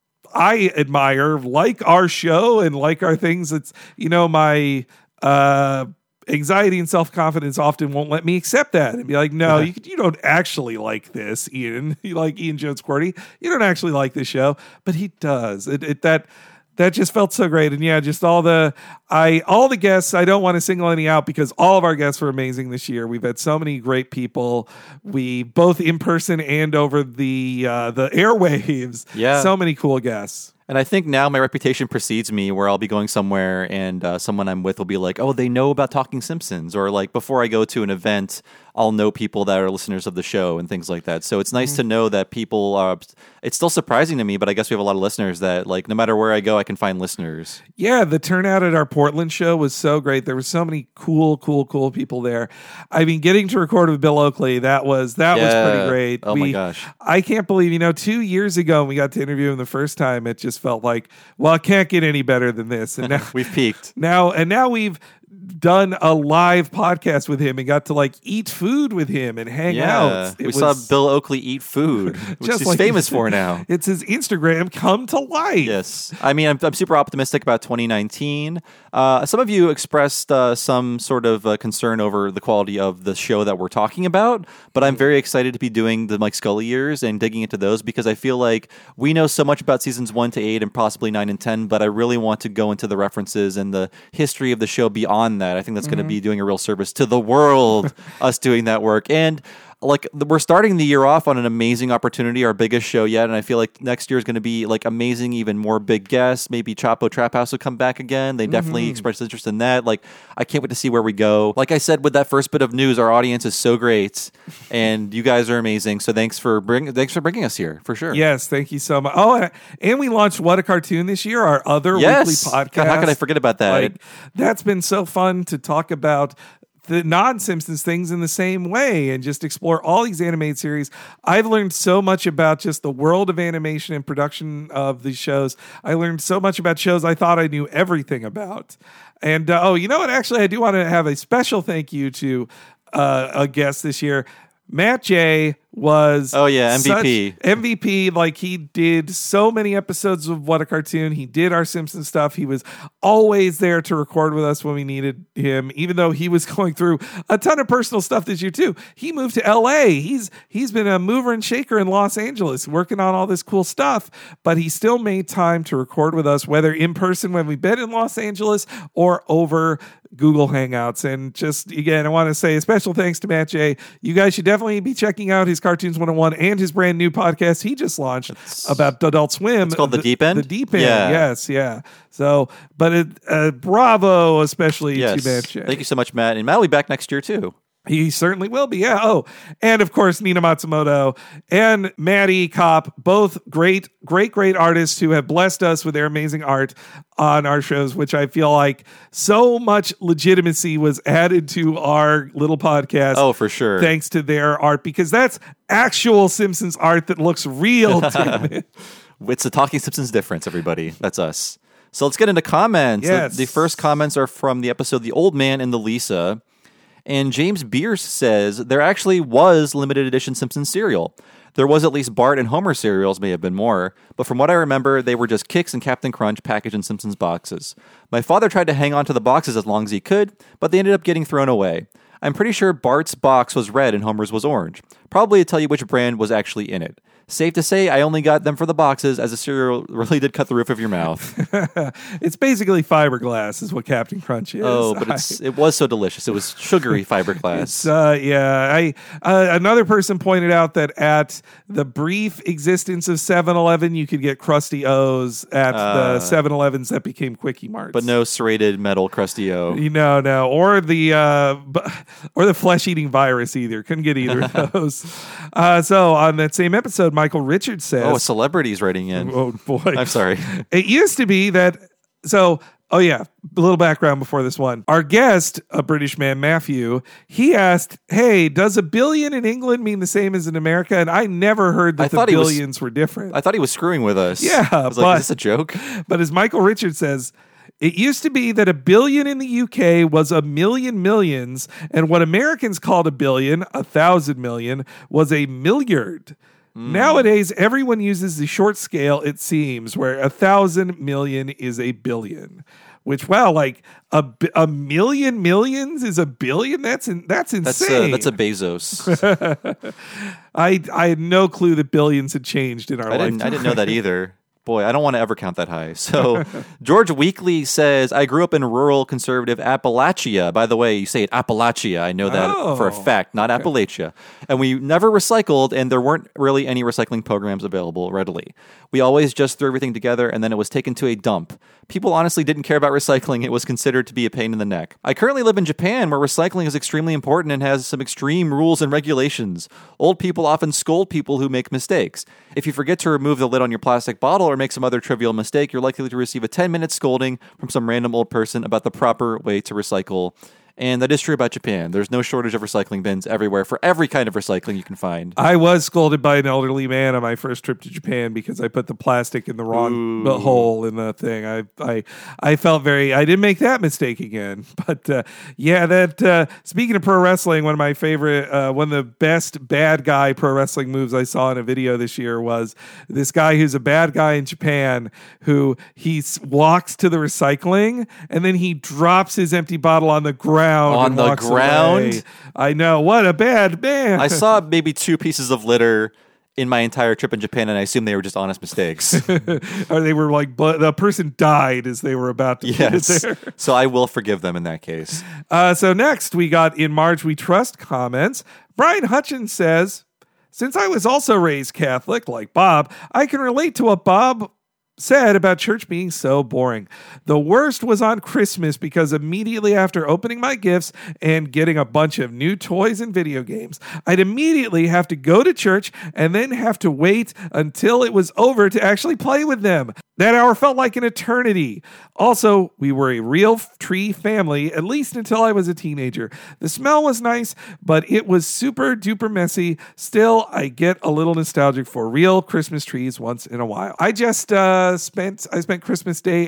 I admire, like our show and like our things. It's, my anxiety and self-confidence often won't let me accept that and be like, no, you don't actually like this, Ian. You like Ian Jones-Quartey. You don't actually like this show, but he does. That just felt so great. And yeah, just all the guests, I don't want to single any out because all of our guests were amazing this year. We've had so many great people. We both in person and over the airwaves. Yeah. So many cool guests. And I think now my reputation precedes me where I'll be going somewhere and someone I'm with will be like, oh, they know about Talking Simpsons. Or like before I go to an event, I'll know people that are listeners of the show and things like that. So it's nice to know that people are, it's still surprising to me, but I guess we have a lot of listeners that like no matter where I go, I can find listeners. Yeah, the turnout at our Portland show was so great. There were so many cool people there. I mean, getting to record with Bill Oakley, that was pretty great. Oh my gosh. I can't believe, 2 years ago when we got to interview him the first time, it just felt like, well, it can't get any better than this. And now we've peaked. Now we've done a live podcast with him and got to like eat food with him and hang out. We saw Bill Oakley eat food, which he's famous for now. It's his Instagram come to life. Yes. I mean, I'm super optimistic about 2019. Some of you expressed some sort of concern over the quality of the show that we're talking about, but I'm very excited to be doing the Mike Scully years and digging into those because I feel like we know so much about seasons 1 to 8 and possibly 9 and 10, but I really want to go into the references and the history of the show beyond that. I think that's going to be doing a real service to the world, us doing that work. And like we're starting the year off on an amazing opportunity, our biggest show yet, and I feel like next year is going to be like amazing, even more big guests. Maybe Chapo Trap House will come back again. They definitely expressed interest in that. Like I can't wait to see where we go. Like I said with that first bit of news, our audience is so great, and you guys are amazing. So thanks for bringing us here for sure. Yes, thank you so much. Oh, and we launched What a Cartoon this year, our other weekly podcast. God, how could I forget about that? Like, that's been so fun to talk about the non-Simpsons things in the same way and just explore all these animated series. I've learned so much about just the world of animation and production of these shows. I learned so much about shows I thought I knew everything about. And, you know what? Actually, I do want to have a special thank you to a guest this year. Matt J was MVP. Like he did so many episodes of What a Cartoon. He did our Simpsons stuff. He was always there to record with us when we needed him, even though he was going through a ton of personal stuff this year too. He moved to LA. He's been a mover and shaker in Los Angeles, working on all this cool stuff, but he still made time to record with us, whether in person when we've been in Los Angeles or over Google Hangouts. And just again, I want to say a special thanks to Matt J. You guys should definitely be checking out his Cartoons 101 and his brand new podcast he just launched about Adult Swim. It's called The Deep End? The Deep End, yes, yeah. So, but bravo especially to Matt J. Thank you so much, Matt. And Matt will be back next year too. He certainly will be, yeah. Oh, and of course, Nina Matsumoto and Maddie Kopp, both great artists who have blessed us with their amazing art on our shows, which I feel like so much legitimacy was added to our little podcast. Oh, for sure. Thanks to their art, because that's actual Simpsons art that looks real to me. It's the Talking Simpsons difference, everybody. That's us. So let's get into comments. Yes. The first comments are from the episode The Old Man and the Lisa. And James Bierce says, there actually was limited edition Simpsons cereal. There was at least Bart and Homer cereals, may have been more, but from what I remember, they were just Kix and Captain Crunch packaged in Simpsons boxes. My father tried to hang on to the boxes as long as he could, but they ended up getting thrown away. I'm pretty sure Bart's box was red and Homer's was orange. Probably to tell you which brand was actually in it. Safe to say, I only got them for the boxes, as the cereal really did cut the roof of your mouth. It's basically fiberglass is what Captain Crunch is. Oh, but it was so delicious. It was sugary fiberglass. Another person pointed out that at the brief existence of 7-Eleven, you could get Krusty O's at the 7-Elevens that became Quickie Marts. But no serrated metal Krusty O. No. Or the flesh-eating virus either. Couldn't get either of those. So on that same episode, Michael Richards says... Oh, celebrities writing in. Oh, boy. I'm sorry. It used to be that... So, oh yeah, a little background before this one. Our guest, a British man, Matthew, he asked, hey, does a billion in England mean the same as in America? And I never heard that the billions were different. I thought he was screwing with us. Yeah. I was like, is this a joke? But as Michael Richards says... It used to be that a billion in the UK was a million millions, and what Americans called a billion, 1,000 million, was a milliard. Nowadays, everyone uses the short scale, it seems, where 1,000 million is a billion. Which, wow, like a million millions is a billion? That's insane. That's a Bezos. I had no clue that billions had changed in our lifetime. I didn't know that either. Boy, I don't want to ever count that high. So George Weekly says, I grew up in rural conservative Appalachia. By the way, you say it Appalachia. I know that for a fact, not Appalachia. And we never recycled, and there weren't really any recycling programs available readily. We always just threw everything together, and then it was taken to a dump. People honestly didn't care about recycling. It was considered to be a pain in the neck. I currently live in Japan, where recycling is extremely important and has some extreme rules and regulations. Old people often scold people who make mistakes. If you forget to remove the lid on your plastic bottle or make some other trivial mistake, you're likely to receive a 10-minute scolding from some random old person about the proper way to recycle. And that is true about Japan. There's no shortage of recycling bins everywhere for every kind of recycling you can find. I was scolded by an elderly man on my first trip to Japan because I put the plastic in the wrong hole in the thing. I felt I didn't make that mistake again. But speaking of pro wrestling, one of my favorite, one of the best bad guy pro wrestling moves I saw in a video this year was this guy who's a bad guy in Japan who he walks to the recycling and then he drops his empty bottle on the ground. On the ground? Away. I know. What a bad man. I saw maybe 2 pieces of litter in my entire trip in Japan, and I assume they were just honest mistakes. Or they were like, the person died as they were about to put it there. So I will forgive them in that case. So next, we got In Marge We Trust comments. Brian Hutchins says, since I was also raised Catholic, like Bob, I can relate to what Bob said about church being so boring. The worst was on Christmas because immediately after opening my gifts and getting a bunch of new toys and video games, I'd immediately have to go to church and then have to wait until it was over to actually play with them. That hour felt like an eternity. Also, we were a real tree family, at least until I was a teenager. The smell was nice, but it was super duper messy. Still, I get a little nostalgic for real Christmas trees once in a while. I just spent Christmas Day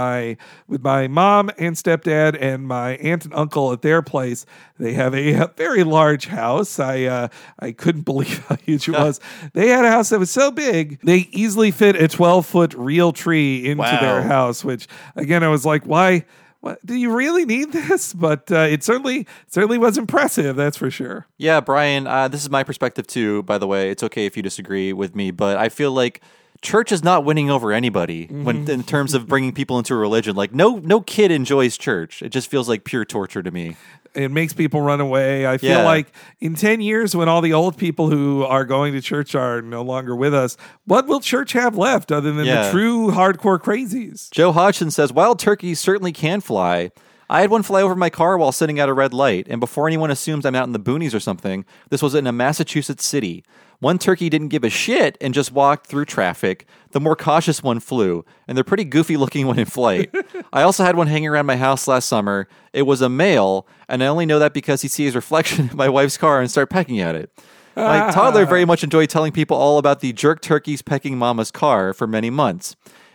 with my mom and stepdad and my aunt and uncle at their place. They have a very large house. I couldn't believe how huge it was. They had a house that was so big, they easily fit a 12-foot real tree into their house, which again, I was like, why? What, do you really need this? But it certainly was impressive, that's for sure. Yeah, Brian, this is my perspective too, by the way. It's okay if you disagree with me, but I feel like church is not winning over anybody when in terms of bringing people into a religion. Like no kid enjoys church. It just feels like pure torture to me. It makes people run away. I feel like in 10 years, when all the old people who are going to church are no longer with us, what will church have left other than the true hardcore crazies? Joe Hodgson says, wild turkeys certainly can fly. I had one fly over my car while sitting at a red light, and before anyone assumes I'm out in the boonies or something, this was in a Massachusetts city. One turkey didn't give a shit and just walked through traffic. The more cautious one flew, and they're pretty goofy looking when in flight. I also had one hanging around my house last summer. It was a male, and I only know that because he'd see his reflection in my wife's car and start pecking at it. My toddler very much enjoyed telling people all about the jerk turkeys pecking mama's car for many months.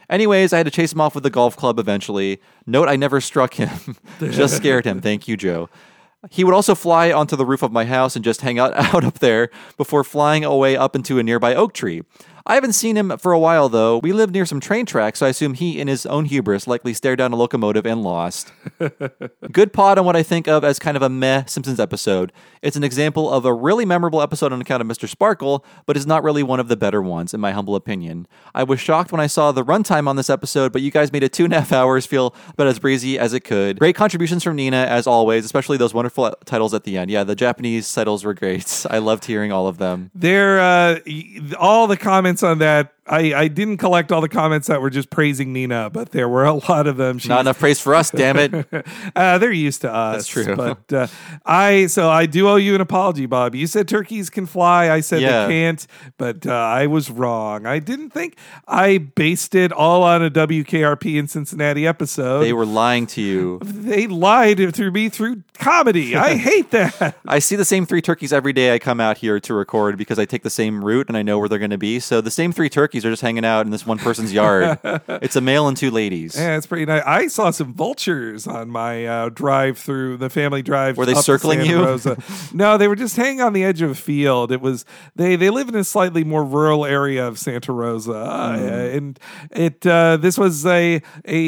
Anyways, I had to chase him off with the golf club eventually. Note, I never struck him. Just scared him. Thank you, Joe. He would also fly onto the roof of my house and just hang out up there before flying away up into a nearby oak tree. I haven't seen him for a while, though. We live near some train tracks, so I assume he, in his own hubris, likely stared down a locomotive and lost. Good pod on what I think of as kind of a meh Simpsons episode. It's an example of a really memorable episode on account of Mr. Sparkle, but is not really one of the better ones, in my humble opinion. I was shocked when I saw the runtime on this episode, but you guys made it 2.5 hours feel about as breezy as it could. Great contributions from Nina, as always, especially those wonderful titles at the end. Yeah, the Japanese titles were great. I loved hearing all of them. They're all the comments on that. I didn't collect all the comments that were just praising Nina, but there were a lot of them. Not enough praise for us, damn it. They're used to us. That's true. But I do owe you an apology, Bob. You said turkeys can fly. I said they can't, but I was wrong. I didn't think I based it all on a WKRP in Cincinnati episode. They were lying to you. They lied through me through comedy. I hate that. I see the same 3 turkeys every day I come out here to record because I take the same route and I know where they're going to be. So the same 3 turkeys are just hanging out in this one person's yard. It's a male and 2 ladies. Yeah, it's pretty nice. I saw some vultures on my drive through the family drive. Were they circling you? Rosa. No, they were just hanging on the edge of a field. It was they live in a slightly more rural area of Santa Rosa, and this was a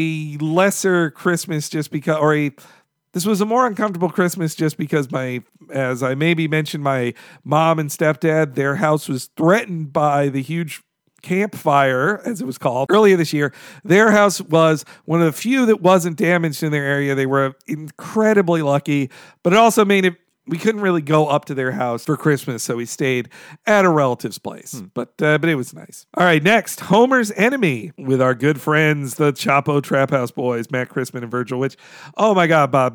lesser Christmas just because, this was a more uncomfortable Christmas just because as I maybe mentioned, my mom and stepdad, their house was threatened by the huge campfire, as it was called, earlier this year. Their house was one of the few that wasn't damaged in their area. They were incredibly lucky, but it also made it we couldn't really go up to their house for Christmas, so we stayed at a relative's place. But it was nice. All right, next, Homer's Enemy with our good friends, the Chapo Trap House Boys, Matt Christman and Virgil Witch. Oh my God, Bob,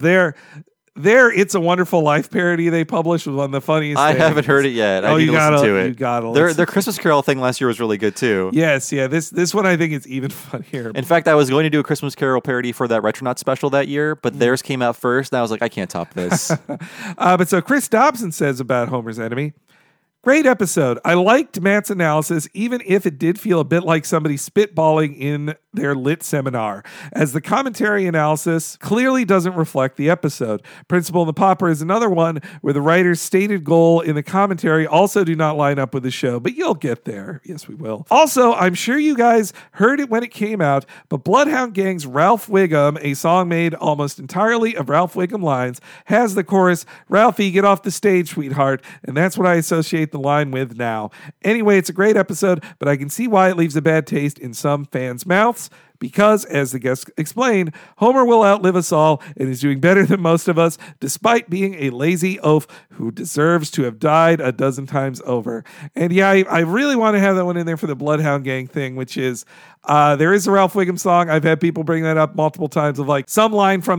Their It's a Wonderful Life parody they published was one of the funniest things. haven't heard it yet. I need to listen to it. You gotta their Christmas Carol thing last year was really good too. Yes, yeah. This one I think is even funnier. In fact, I was going to do a Christmas Carol parody for that Retronaut special that year, but theirs came out first, and I was like, I can't top this. But so Chris Dobson says about Homer's Enemy, great episode. I liked Matt's analysis, even if it did feel a bit like somebody spitballing in their lit seminar, as the commentary analysis clearly doesn't reflect the episode. Principal and the Pauper is another one where the writer's stated goal in the commentary also do not line up with the show, but you'll get there. Yes, we will. Also, I'm sure you guys heard it when it came out, but Bloodhound Gang's Ralph Wiggum, a song made almost entirely of Ralph Wiggum lines, has the chorus, "Ralphie, get off the stage, sweetheart," and that's what I associate the line with now. Anyway, it's a great episode, but I can see why it leaves a bad taste in some fans' mouths. Because, as the guest explained, Homer will outlive us all and is doing better than most of us, despite being a lazy oaf who deserves to have died a dozen times over. And yeah, I really want to have that one in there for the Bloodhound Gang thing, which is, there is a Ralph Wiggum song. I've had people bring that up multiple times of like some lyric from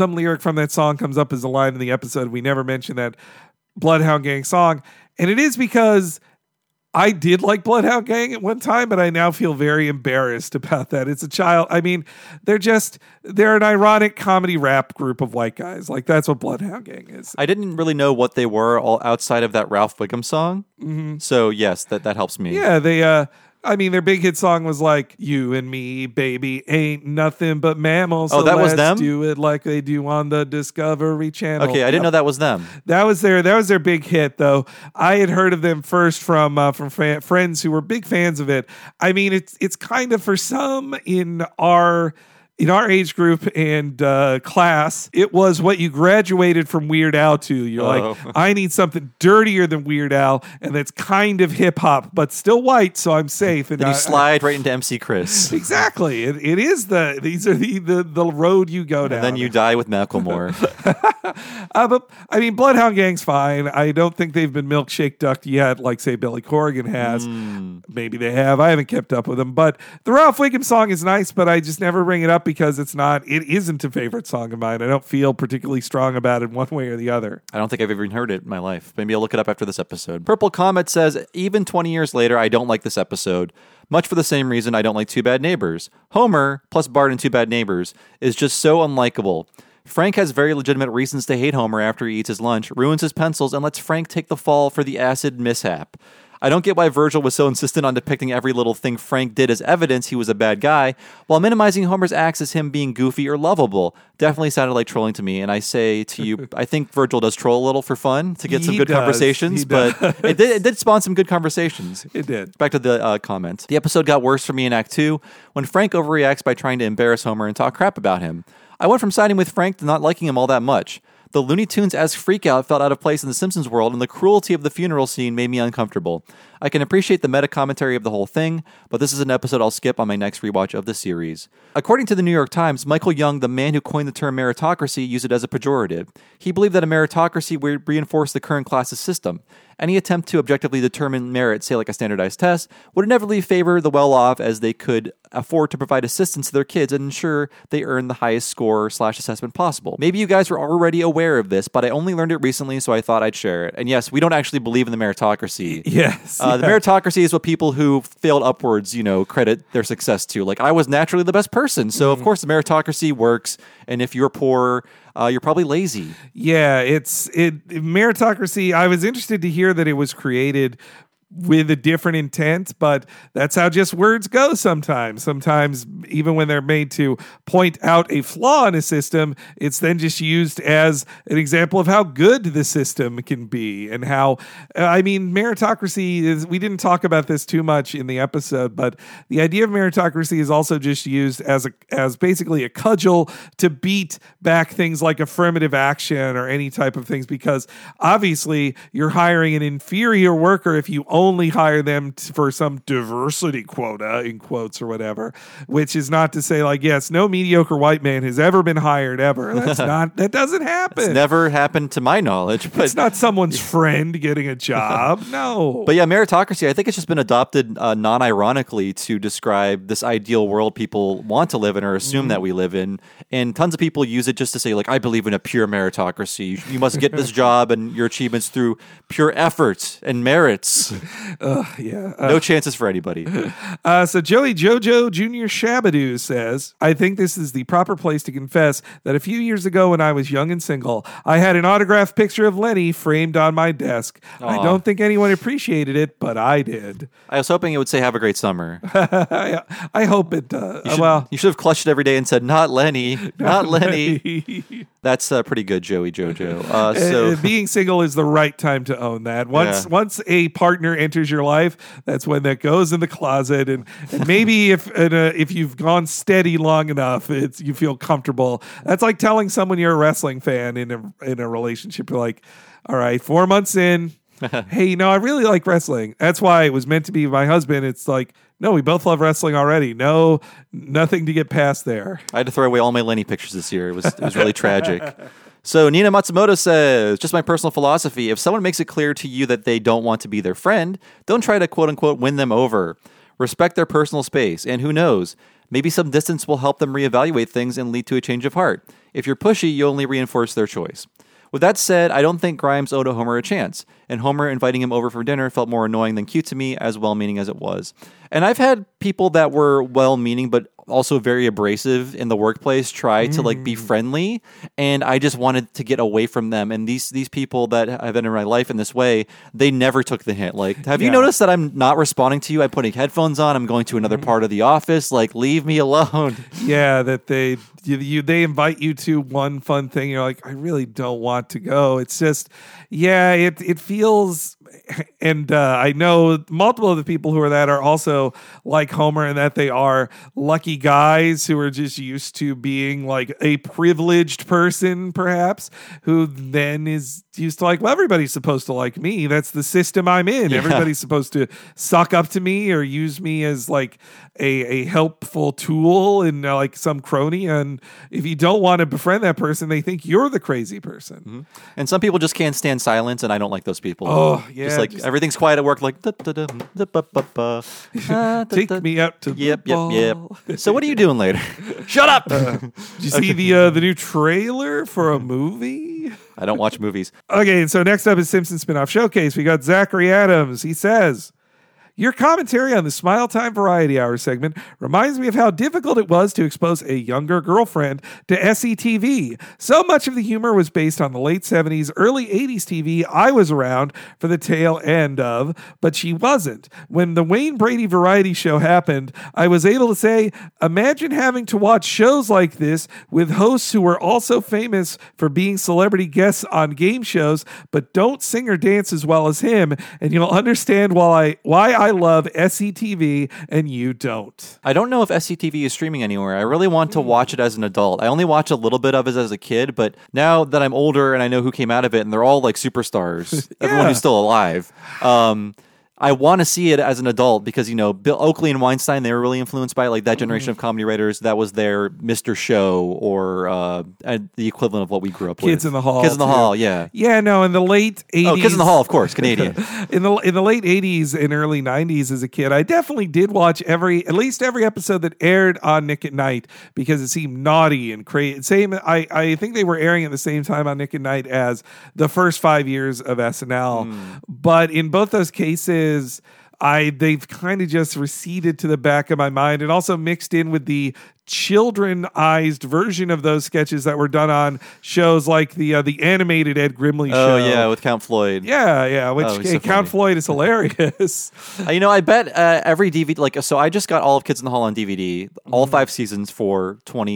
that song comes up as a line in the episode. We never mention that Bloodhound Gang song. And it is because I did like Bloodhound Gang at one time, but I now feel very embarrassed about that. It's a child. I mean, they're an ironic comedy rap group of white guys. Like, that's what Bloodhound Gang is. I didn't really know what they were all outside of that Ralph Wiggum song. Mm-hmm. So, yes, that helps me. Yeah, their big hit song was like, "You and me, baby, ain't nothing but mammals." So that was them? Do it like they do on the Discovery Channel. Okay, I didn't know that was them. That was their big hit, though. I had heard of them first from friends who were big fans of it. I mean, it's kind of, for some in our age group and class, it was what you graduated from Weird Al to. You're like, I need something dirtier than Weird Al, and that's kind of hip hop, but still white, so I'm safe. And then you slide right into MC Chris. Exactly. It is these are the road you go down. And then you die with Macklemore. But I mean, Bloodhound Gang's fine. I don't think they've been milkshake ducked yet, like say Billy Corrigan has. Maybe they have. I haven't kept up with them. But the Ralph Wiggum song is nice, but I just never bring it up because it isn't a favorite song of mine. I don't feel particularly strong about it one way or the other. I don't think I've even heard it in my life. Maybe I'll look it up after this episode. Purple Comet says, even 20 years later, I don't like this episode. Much for the same reason I don't like Two Bad Neighbors. Homer, plus Bart and Two Bad Neighbors, is just so unlikable. Frank has very legitimate reasons to hate Homer after he eats his lunch, ruins his pencils, and lets Frank take the fall for the acid mishap. I don't get why Virgil was so insistent on depicting every little thing Frank did as evidence he was a bad guy, while minimizing Homer's acts as him being goofy or lovable. Definitely sounded like trolling to me, and I say to you, I think Virgil does troll a little for fun to get some good conversations, but it did spawn some good conversations. It did. Back to the comment. The episode got worse for me in Act 2 when Frank overreacts by trying to embarrass Homer and talk crap about him. I went from siding with Frank to not liking him all that much. The Looney Tunes-esque freakout felt out of place in the Simpsons world, and the cruelty of the funeral scene made me uncomfortable. I can appreciate the meta-commentary of the whole thing, but this is an episode I'll skip on my next rewatch of the series. According to the New York Times, Michael Young, the man who coined the term meritocracy, used it as a pejorative. He believed that a meritocracy would reinforce the current class's system. Any attempt to objectively determine merit, say like a standardized test, would inevitably favor the well-off as they could afford to provide assistance to their kids and ensure they earn the highest score/assessment possible. Maybe you guys were already aware of this, but I only learned it recently, so I thought I'd share it. And yes, we don't actually believe in the meritocracy. Yes. The meritocracy is what people who failed upwards, credit their success to. Like, I was naturally the best person, so of course the meritocracy works, and if you're poor, you're probably lazy. Yeah, meritocracy. I was interested to hear that it was created with a different intent, but that's how just words go sometimes. Sometimes, even when they're made to point out a flaw in a system, it's then just used as an example of how good the system can be and how, meritocracy is, we didn't talk about this too much in the episode, but the idea of meritocracy is also just used as basically a cudgel to beat back things like affirmative action or any type of things, because obviously you're hiring an inferior worker if you only hire them for some diversity quota, in quotes or whatever, which is not to say like, yes, no mediocre white man has ever been hired ever. That doesn't happen. It's never happened to my knowledge. But it's not someone's friend getting a job. No. But yeah, meritocracy, I think it's just been adopted non-ironically to describe this ideal world people want to live in or assume that we live in. And tons of people use it just to say, like, I believe in a pure meritocracy. You must get this job and your achievements through pure effort and merits. No chances for anybody. So Joey Jojo Jr. Shabadoo says, I think this is the proper place to confess that a few years ago when I was young and single, I had an autographed picture of Lenny framed on my desk. Aww. I don't think anyone appreciated it, but I did. I was hoping it would say have a great summer. I hope it does. You should have clutched it every day and said, not Lenny, not Lenny. That's pretty good, Joey Jojo. So being single is the right time to own that. Once a partner enters your life, that's when that goes in the closet. And maybe if you've gone steady long enough, you feel comfortable. That's like telling someone you're a wrestling fan in a relationship. You're like, all right, 4 months in, hey, I really like wrestling. That's why it was meant to be my husband. It's like, no, we both love wrestling already. No, nothing to get past there. I had to throw away all my Lenny pictures this year. It was really tragic. So Nina Matsumoto says, just my personal philosophy, if someone makes it clear to you that they don't want to be their friend, don't try to quote-unquote win them over. Respect their personal space, and who knows, maybe some distance will help them reevaluate things and lead to a change of heart. If you're pushy, you only reinforce their choice. With that said, I don't think Grimes owed Homer a chance, and Homer inviting him over for dinner felt more annoying than cute to me, as well-meaning as it was. And I've had people that were well-meaning, but also very abrasive in the workplace try to be friendly, and I just wanted to get away from them. And these people that have been in my life in this way, they never took the hint. Like, have you noticed that I'm not responding to you? I'm putting headphones on. I'm going to another part of the office. Like, leave me alone. Yeah, that they invite you to one fun thing. You're like, I really don't want to go. It's just, it feels. And I know multiple of the people who are that are also like Homer in that they are lucky guys who are just used to being like a privileged person, perhaps, who then is used to like, well, everybody's supposed to like me. That's the system I'm in. Yeah. Everybody's supposed to suck up to me or use me as like a helpful tool and like some crony. And if you don't want to befriend that person, they think you're the crazy person. Mm-hmm. And some people just can't stand silence, and I don't like those people. Oh, yeah. Just everything's quiet at work, like take me out to yep. So what are you doing later? Shut up. Did you see the new trailer for a movie? I don't watch movies. Okay, so next up is Simpsons Spinoff Showcase. We got Zachary Adams. He says, Your commentary on the Smile Time Variety Hour segment reminds me of how difficult it was to expose a younger girlfriend to SCTV. So much of the humor was based on the late 70s, early 80s TV I was around for the tail end of, but she wasn't. When the Wayne Brady variety show happened, I was able to say, imagine having to watch shows like this with hosts who were also famous for being celebrity guests on game shows, but don't sing or dance as well as him, and you'll understand why I love SCTV and you don't. I don't know if SCTV is streaming anywhere. I really want to watch it as an adult. I only watched a little bit of it as a kid, but now that I'm older and I know who came out of it, and they're all like superstars, everyone who's still alive. I want to see it as an adult because, Bill Oakley and Weinstein, they were really influenced by like that generation of comedy writers. That was their Mr. Show or the equivalent of what we grew up with. Kids in the Hall. Kids in the Hall, yeah. Yeah, no, in the late 80s. Oh, Kids in the Hall, of course, Canadian. in the late 80s and early 90s as a kid, I definitely did watch at least every episode that aired on Nick at Night because it seemed naughty and crazy. I think they were airing at the same time on Nick at Night as the first 5 years of SNL. But in both those cases, they've kind of just receded to the back of my mind and also mixed in with the childrenized version of those sketches that were done on shows like the animated Ed Grimley show. Oh, yeah, with Count Floyd. Yeah, which Count Floyd is hilarious. I bet every DVD, so I just got all of Kids in the Hall on DVD, all 5 seasons for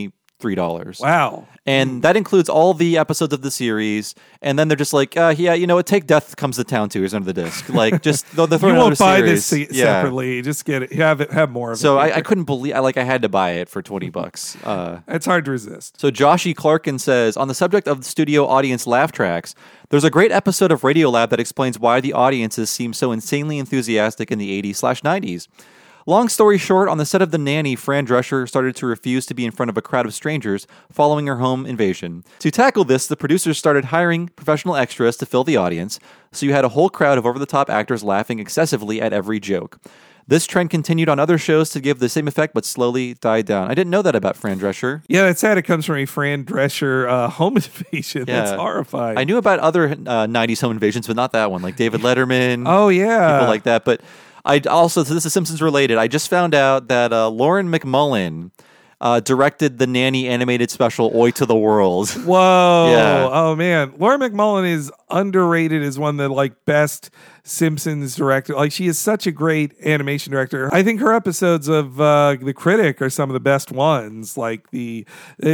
$23. Wow. And that includes all the episodes of the series. And then they're just like, Take Death Comes to Town too. Here's under the disc. Like, just they'll throw you won't buy series. this separately. Just get it. Have more of it. So I couldn't believe. I had to buy it for $20. It's hard to resist. So Josh E. Clarkin says, on the subject of the studio audience laugh tracks, there's a great episode of Radiolab that explains why the audiences seem so insanely enthusiastic in the 80s/90s. Long story short, on the set of The Nanny, Fran Drescher started to refuse to be in front of a crowd of strangers following her home invasion. To tackle this, the producers started hiring professional extras to fill the audience, so you had a whole crowd of over-the-top actors laughing excessively at every joke. This trend continued on other shows to give the same effect, but slowly died down. I didn't know that about Fran Drescher. Yeah, that's sad. It comes from a Fran Drescher home invasion. Yeah. That's horrifying. I knew about other 90s home invasions, but not that one, like David Letterman. Oh, yeah. People like that, but... so this is Simpsons related. I just found out that Lauren McMullen directed the Nanny animated special Oi to the World. Whoa. Yeah. Oh, man. Lauren McMullen is underrated as one of the best Simpsons director. She is such a great animation director. I think her episodes of The Critic are some of the best ones. Like the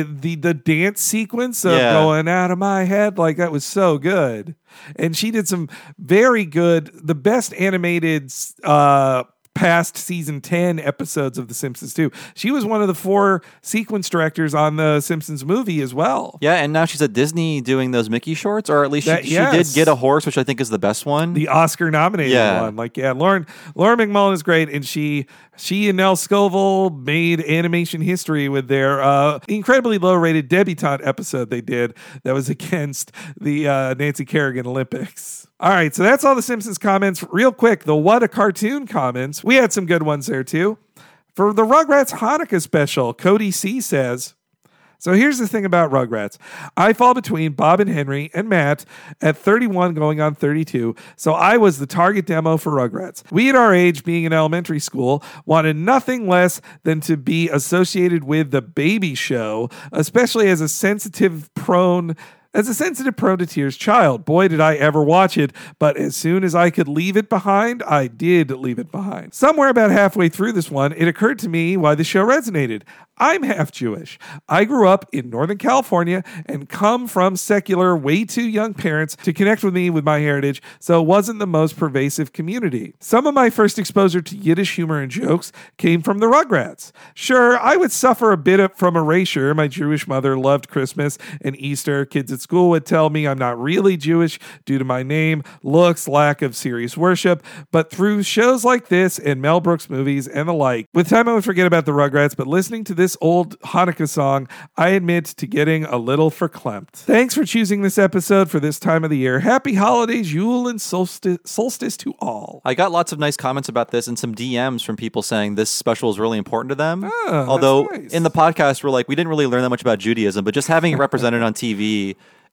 dance sequence of Going Out of My Head, that was so good. And she did some very good, the best animated past season 10 episodes of The Simpsons too. She was one of the 4 sequence directors on the Simpsons movie as well. Yeah, and now she's at Disney doing those Mickey shorts, or at least she did get a horse, which I think is the best one. The Oscar-nominated one. Lauren McMullen is great, and she and Nell Scoville made animation history with their incredibly low-rated debutante episode they did that was against the Nancy Kerrigan Olympics. All right, so that's all the Simpsons comments. Real quick, the What a Cartoon comments. We had some good ones there, too. For the Rugrats Hanukkah special, Cody C. says, so here's the thing about Rugrats. I fall between Bob and Henry and Matt at 31 going on 32, so I was the target demo for Rugrats. We at our age, being in elementary school, wanted nothing less than to be associated with the Baby Show, especially as a sensitive, prone to tears child. Boy, did I ever watch it, but as soon as I could leave it behind, I did leave it behind. Somewhere about halfway through this one, it occurred to me why the show resonated. I'm half Jewish. I grew up in Northern California and come from secular, way too young parents to connect with me with my heritage, so it wasn't the most pervasive community. Some of my first exposure to Yiddish humor and jokes came from the Rugrats. Sure, I would suffer a bit from erasure. My Jewish mother loved Christmas and Easter. Kids at school would tell me I'm not really Jewish due to my name, looks, lack of serious worship, but through shows like this and Mel Brooks movies and the like, with time I would forget about the Rugrats, but listening to this old Hanukkah song, I admit to getting a little verklempt. Thanks for choosing this episode for this time of the year. Happy holidays, Yule and solstice to all. I got lots of nice comments about this and some DMs from people saying this special is really important to them. Oh, although nice. In the podcast, we didn't really learn that much about Judaism, but just having it represented on TV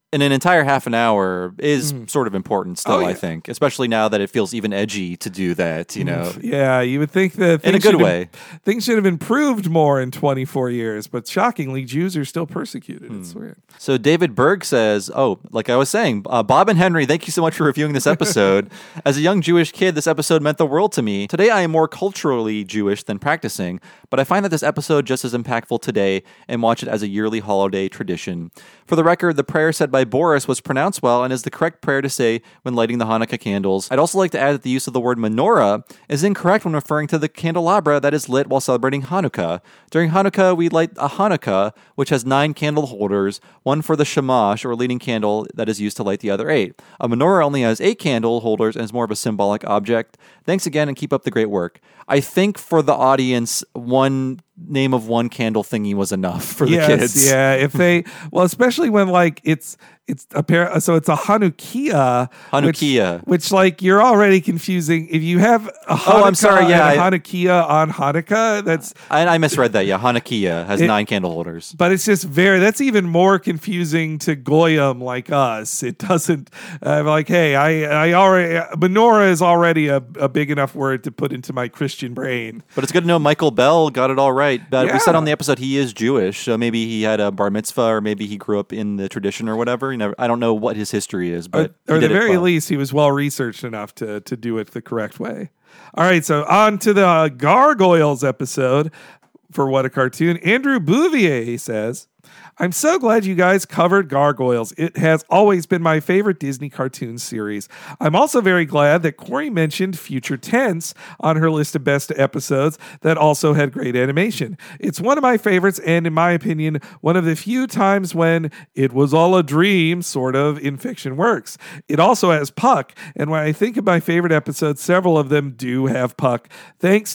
in an entire half an hour is sort of important still, I think, especially now that it feels even edgy to do that, you know. Yeah, you would think that in a good way. Things should have improved more in 24 years, but shockingly, Jews are still persecuted. It's weird. So David Berg says, like I was saying, Bob and Henry, thank you so much for reviewing this episode. As a young Jewish kid, this episode meant the world to me. Today, I am more culturally Jewish than practicing, but I find that this episode just as impactful today and watch it as a yearly holiday tradition. For the record, the prayer said by Boris was pronounced well and is the correct prayer to say when lighting the Hanukkah candles. I'd also like to add that the use of the word menorah is incorrect when referring to the candelabra that is lit while celebrating Hanukkah. During Hanukkah, we light a Hanukkah, which has 9 candle holders, one for the shamash, or leading candle, that is used to light the other 8. A menorah only has 8 candle holders and is more of a symbolic object. Thanks again and keep up the great work. I think for the audience, one name of one candle thingy was enough for the kids. Yeah, if they, especially when like it's a pair, so it's a Hanukkah, which like you're already confusing. If you have a Hanukkah and a Hanukkah on Hanukkah, that's I misread that. Yeah, Hanukkah has 9 candle holders, but it's just that's even more confusing to goyim like us. It doesn't like, hey, I already menorah is already a big enough word to put into my Christian brain. But it's good to know Michael Bell got it all right. But we said on the episode he is Jewish, so maybe he had a bar mitzvah, or maybe he grew up in the tradition or whatever. I don't know what his history is, but or at the very least, he was well researched enough to do it the correct way. All right, so on to the Gargoyles episode for What a Cartoon. Andrew Bouvier says, I'm so glad you guys covered Gargoyles. It has always been my favorite Disney cartoon series. I'm also very glad that Corey mentioned Future Tense on her list of best episodes that also had great animation. It's one of my favorites, and in my opinion, one of the few times when it was all a dream, sort of, in fiction works. It also has Puck, and when I think of my favorite episodes, several of them do have Puck, thanks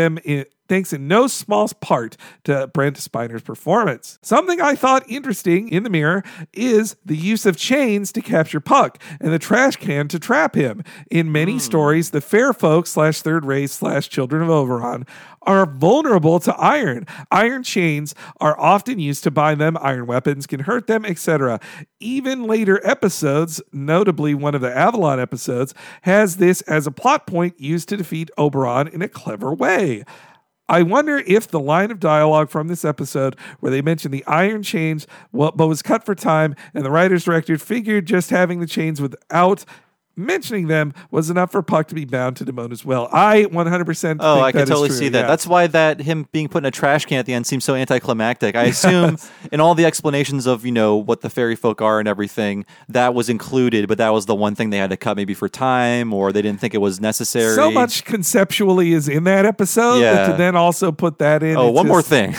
in no small part to Brent Spiner's performance. Something I thought interesting in the mirror is the use of chains to capture Puck and the trash can to trap him. In many stories, the fair folk / third race / children of Oberon are vulnerable to iron. Iron chains are often used to bind them. Iron weapons can hurt them, etc. Even later episodes, notably one of the Avalon episodes, has this as a plot point used to defeat Oberon in a clever way. I wonder if the line of dialogue from this episode where they mentioned the iron chains but was cut for time and the writers-director figured just having the chains without mentioning them was enough for Puck to be bound to Damone as well. I 100% think I can that totally is true. see that. Yeah. That's why that him being put in a trash can at the end seems so anticlimactic. I assume in all the explanations of, what the fairy folk are and everything, that was included, but that was the one thing they had to cut maybe for time, or they didn't think it was necessary. So much conceptually is in that episode, but to then also put that in. Oh, one more thing.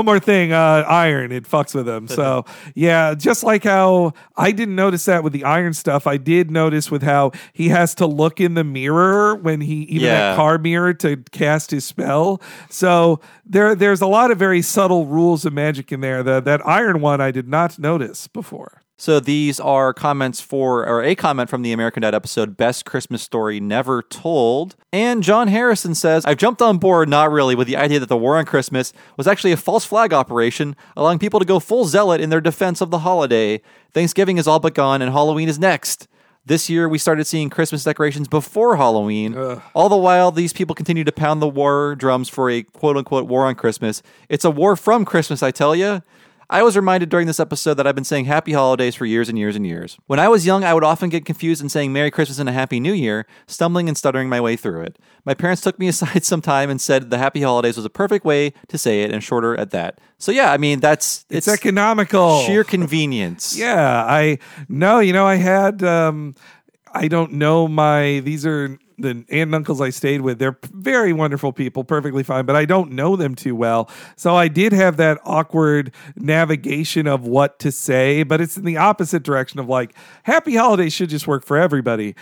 Iron, it fucks with them. So, yeah, just like how I didn't notice that with the iron stuff, I did notice with how he has to look in the mirror when that car mirror to cast his spell. So there's a lot of very subtle rules of magic in there. That iron one I did not notice before. So these are comments a comment from the American Dad episode, Best Christmas Story Never Told. And John Harrison says, I've jumped on board, not really, with the idea that the war on Christmas was actually a false flag operation, allowing people to go full zealot in their defense of the holiday. Thanksgiving is all but gone, and Halloween is next. This year, we started seeing Christmas decorations before Halloween. All the while, these people continue to pound the war drums for a quote-unquote war on Christmas. It's a war from Christmas, I tell you. I was reminded during this episode that I've been saying Happy Holidays for years and years and years. When I was young, I would often get confused in saying Merry Christmas and a Happy New Year, stumbling and stuttering my way through it. My parents took me aside sometime and said the Happy Holidays was a perfect way to say it, and shorter at that. So yeah, I mean, it's economical. Sheer convenience. Yeah, I had, I don't know these are the aunt and uncles I stayed with. They're very wonderful people, perfectly fine, but I don't know them too well. So I did have that awkward navigation of what to say, but it's in the opposite direction of like, Happy Holidays should just work for everybody.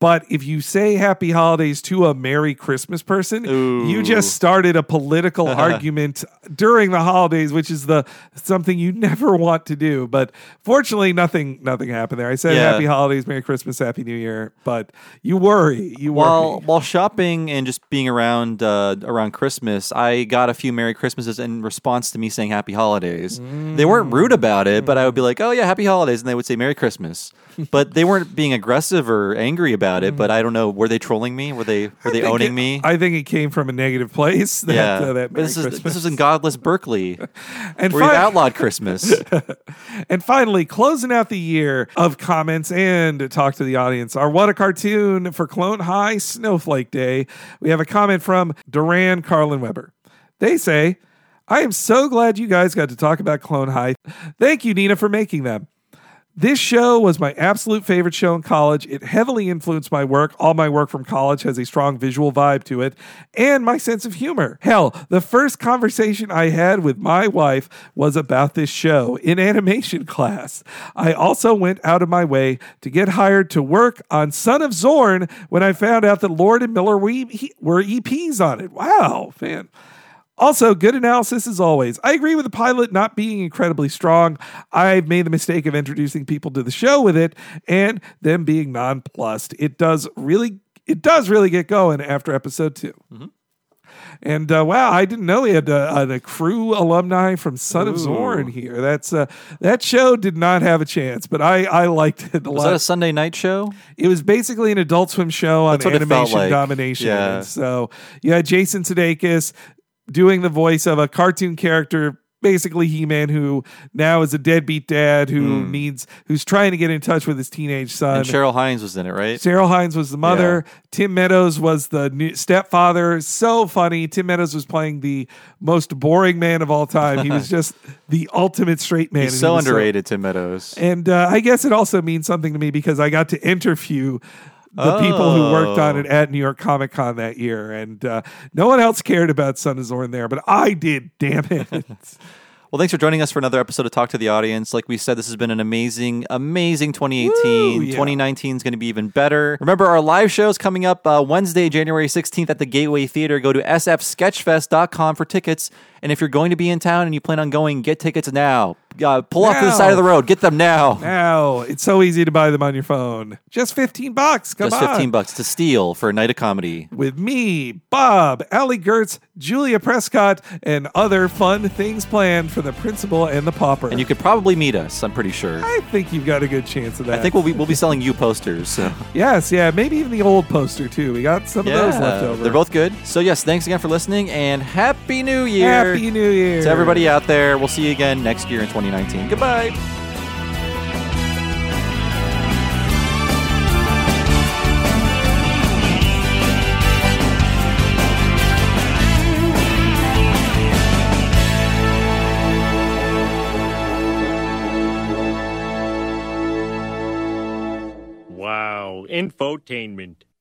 But if you say happy holidays to a Merry Christmas person, you just started a political argument during the holidays, which is something you never want to do. But fortunately, nothing happened there. I said happy holidays, Merry Christmas, Happy New Year. But you worry. While shopping and just being around Christmas, I got a few Merry Christmases in response to me saying happy holidays. They weren't rude about it, but I would be like, oh yeah, happy holidays. And they would say Merry Christmas. But they weren't being aggressive or angry about it. But I don't know. Were they trolling me? Were they owning me? I think it came from a negative place. That this is in godless Berkeley, and where we've outlawed Christmas. And finally, closing out the year of comments and talk to the audience, our What a Cartoon for Clone High Snowflake Day. We have a comment from Duran Carlin Weber. They say, I am so glad you guys got to talk about Clone High. Thank you, Nina, for making them. This show was my absolute favorite show in college. It heavily influenced my work. All my work from college has a strong visual vibe to it and my sense of humor. Hell, the first conversation I had with my wife was about this show in animation class. I also went out of my way to get hired to work on Son of Zorn when I found out that Lord and Miller were EPs on it. Wow, man. Also, good analysis as always. I agree with the pilot not being incredibly strong. I've made the mistake of introducing people to the show with it and them being nonplussed. It does really get going after episode 2. Mm-hmm. And wow, I didn't know he had a crew alumni from Son of Zorn here. That show did not have a chance, but I liked it a lot. Was that a Sunday night show? It was basically an Adult Swim show on animation domination. Yeah. So you had Jason Sudeikis doing the voice of a cartoon character, basically He-Man, who now is a deadbeat dad who's trying to get in touch with his teenage son. And Cheryl Hines was in it, right? Cheryl Hines was the mother. Yeah. Tim Meadows was the new stepfather. So funny. Tim Meadows was playing the most boring man of all time. He was just the ultimate straight man. He's so underrated, Tim Meadows. And I guess it also means something to me because I got to interview the people who worked on it at New York Comic Con that year. And no one else cared about Son of Zorn there, but I did, damn it. Well, thanks for joining us for another episode of Talk to the Audience. Like we said, this has been an amazing 2018. Woo, yeah. 2019 is going to be even better. Remember, our live show is coming up Wednesday, January 16th at the Gateway Theater. Go to sfsketchfest.com for tickets. And if you're going to be in town and you plan on going, get tickets now. Pull off to the side of the road. Get them now. Now. It's so easy to buy them on your phone. Just $15. Come on. Just $15 to steal for a night of comedy. With me, Bob, Allie Gertz, Julia Prescott, and other fun things planned for the principal and the pauper. And you could probably meet us, I'm pretty sure. I think you've got a good chance of that. I think we'll be selling you posters. So. Yes, yeah. Maybe even the old poster, too. We got some of those left over. They're both good. So, yes, thanks again for listening, and Happy New Year. Happy New Year. To everybody out there. We'll see you again next year in 2019. Goodbye. Wow, infotainment.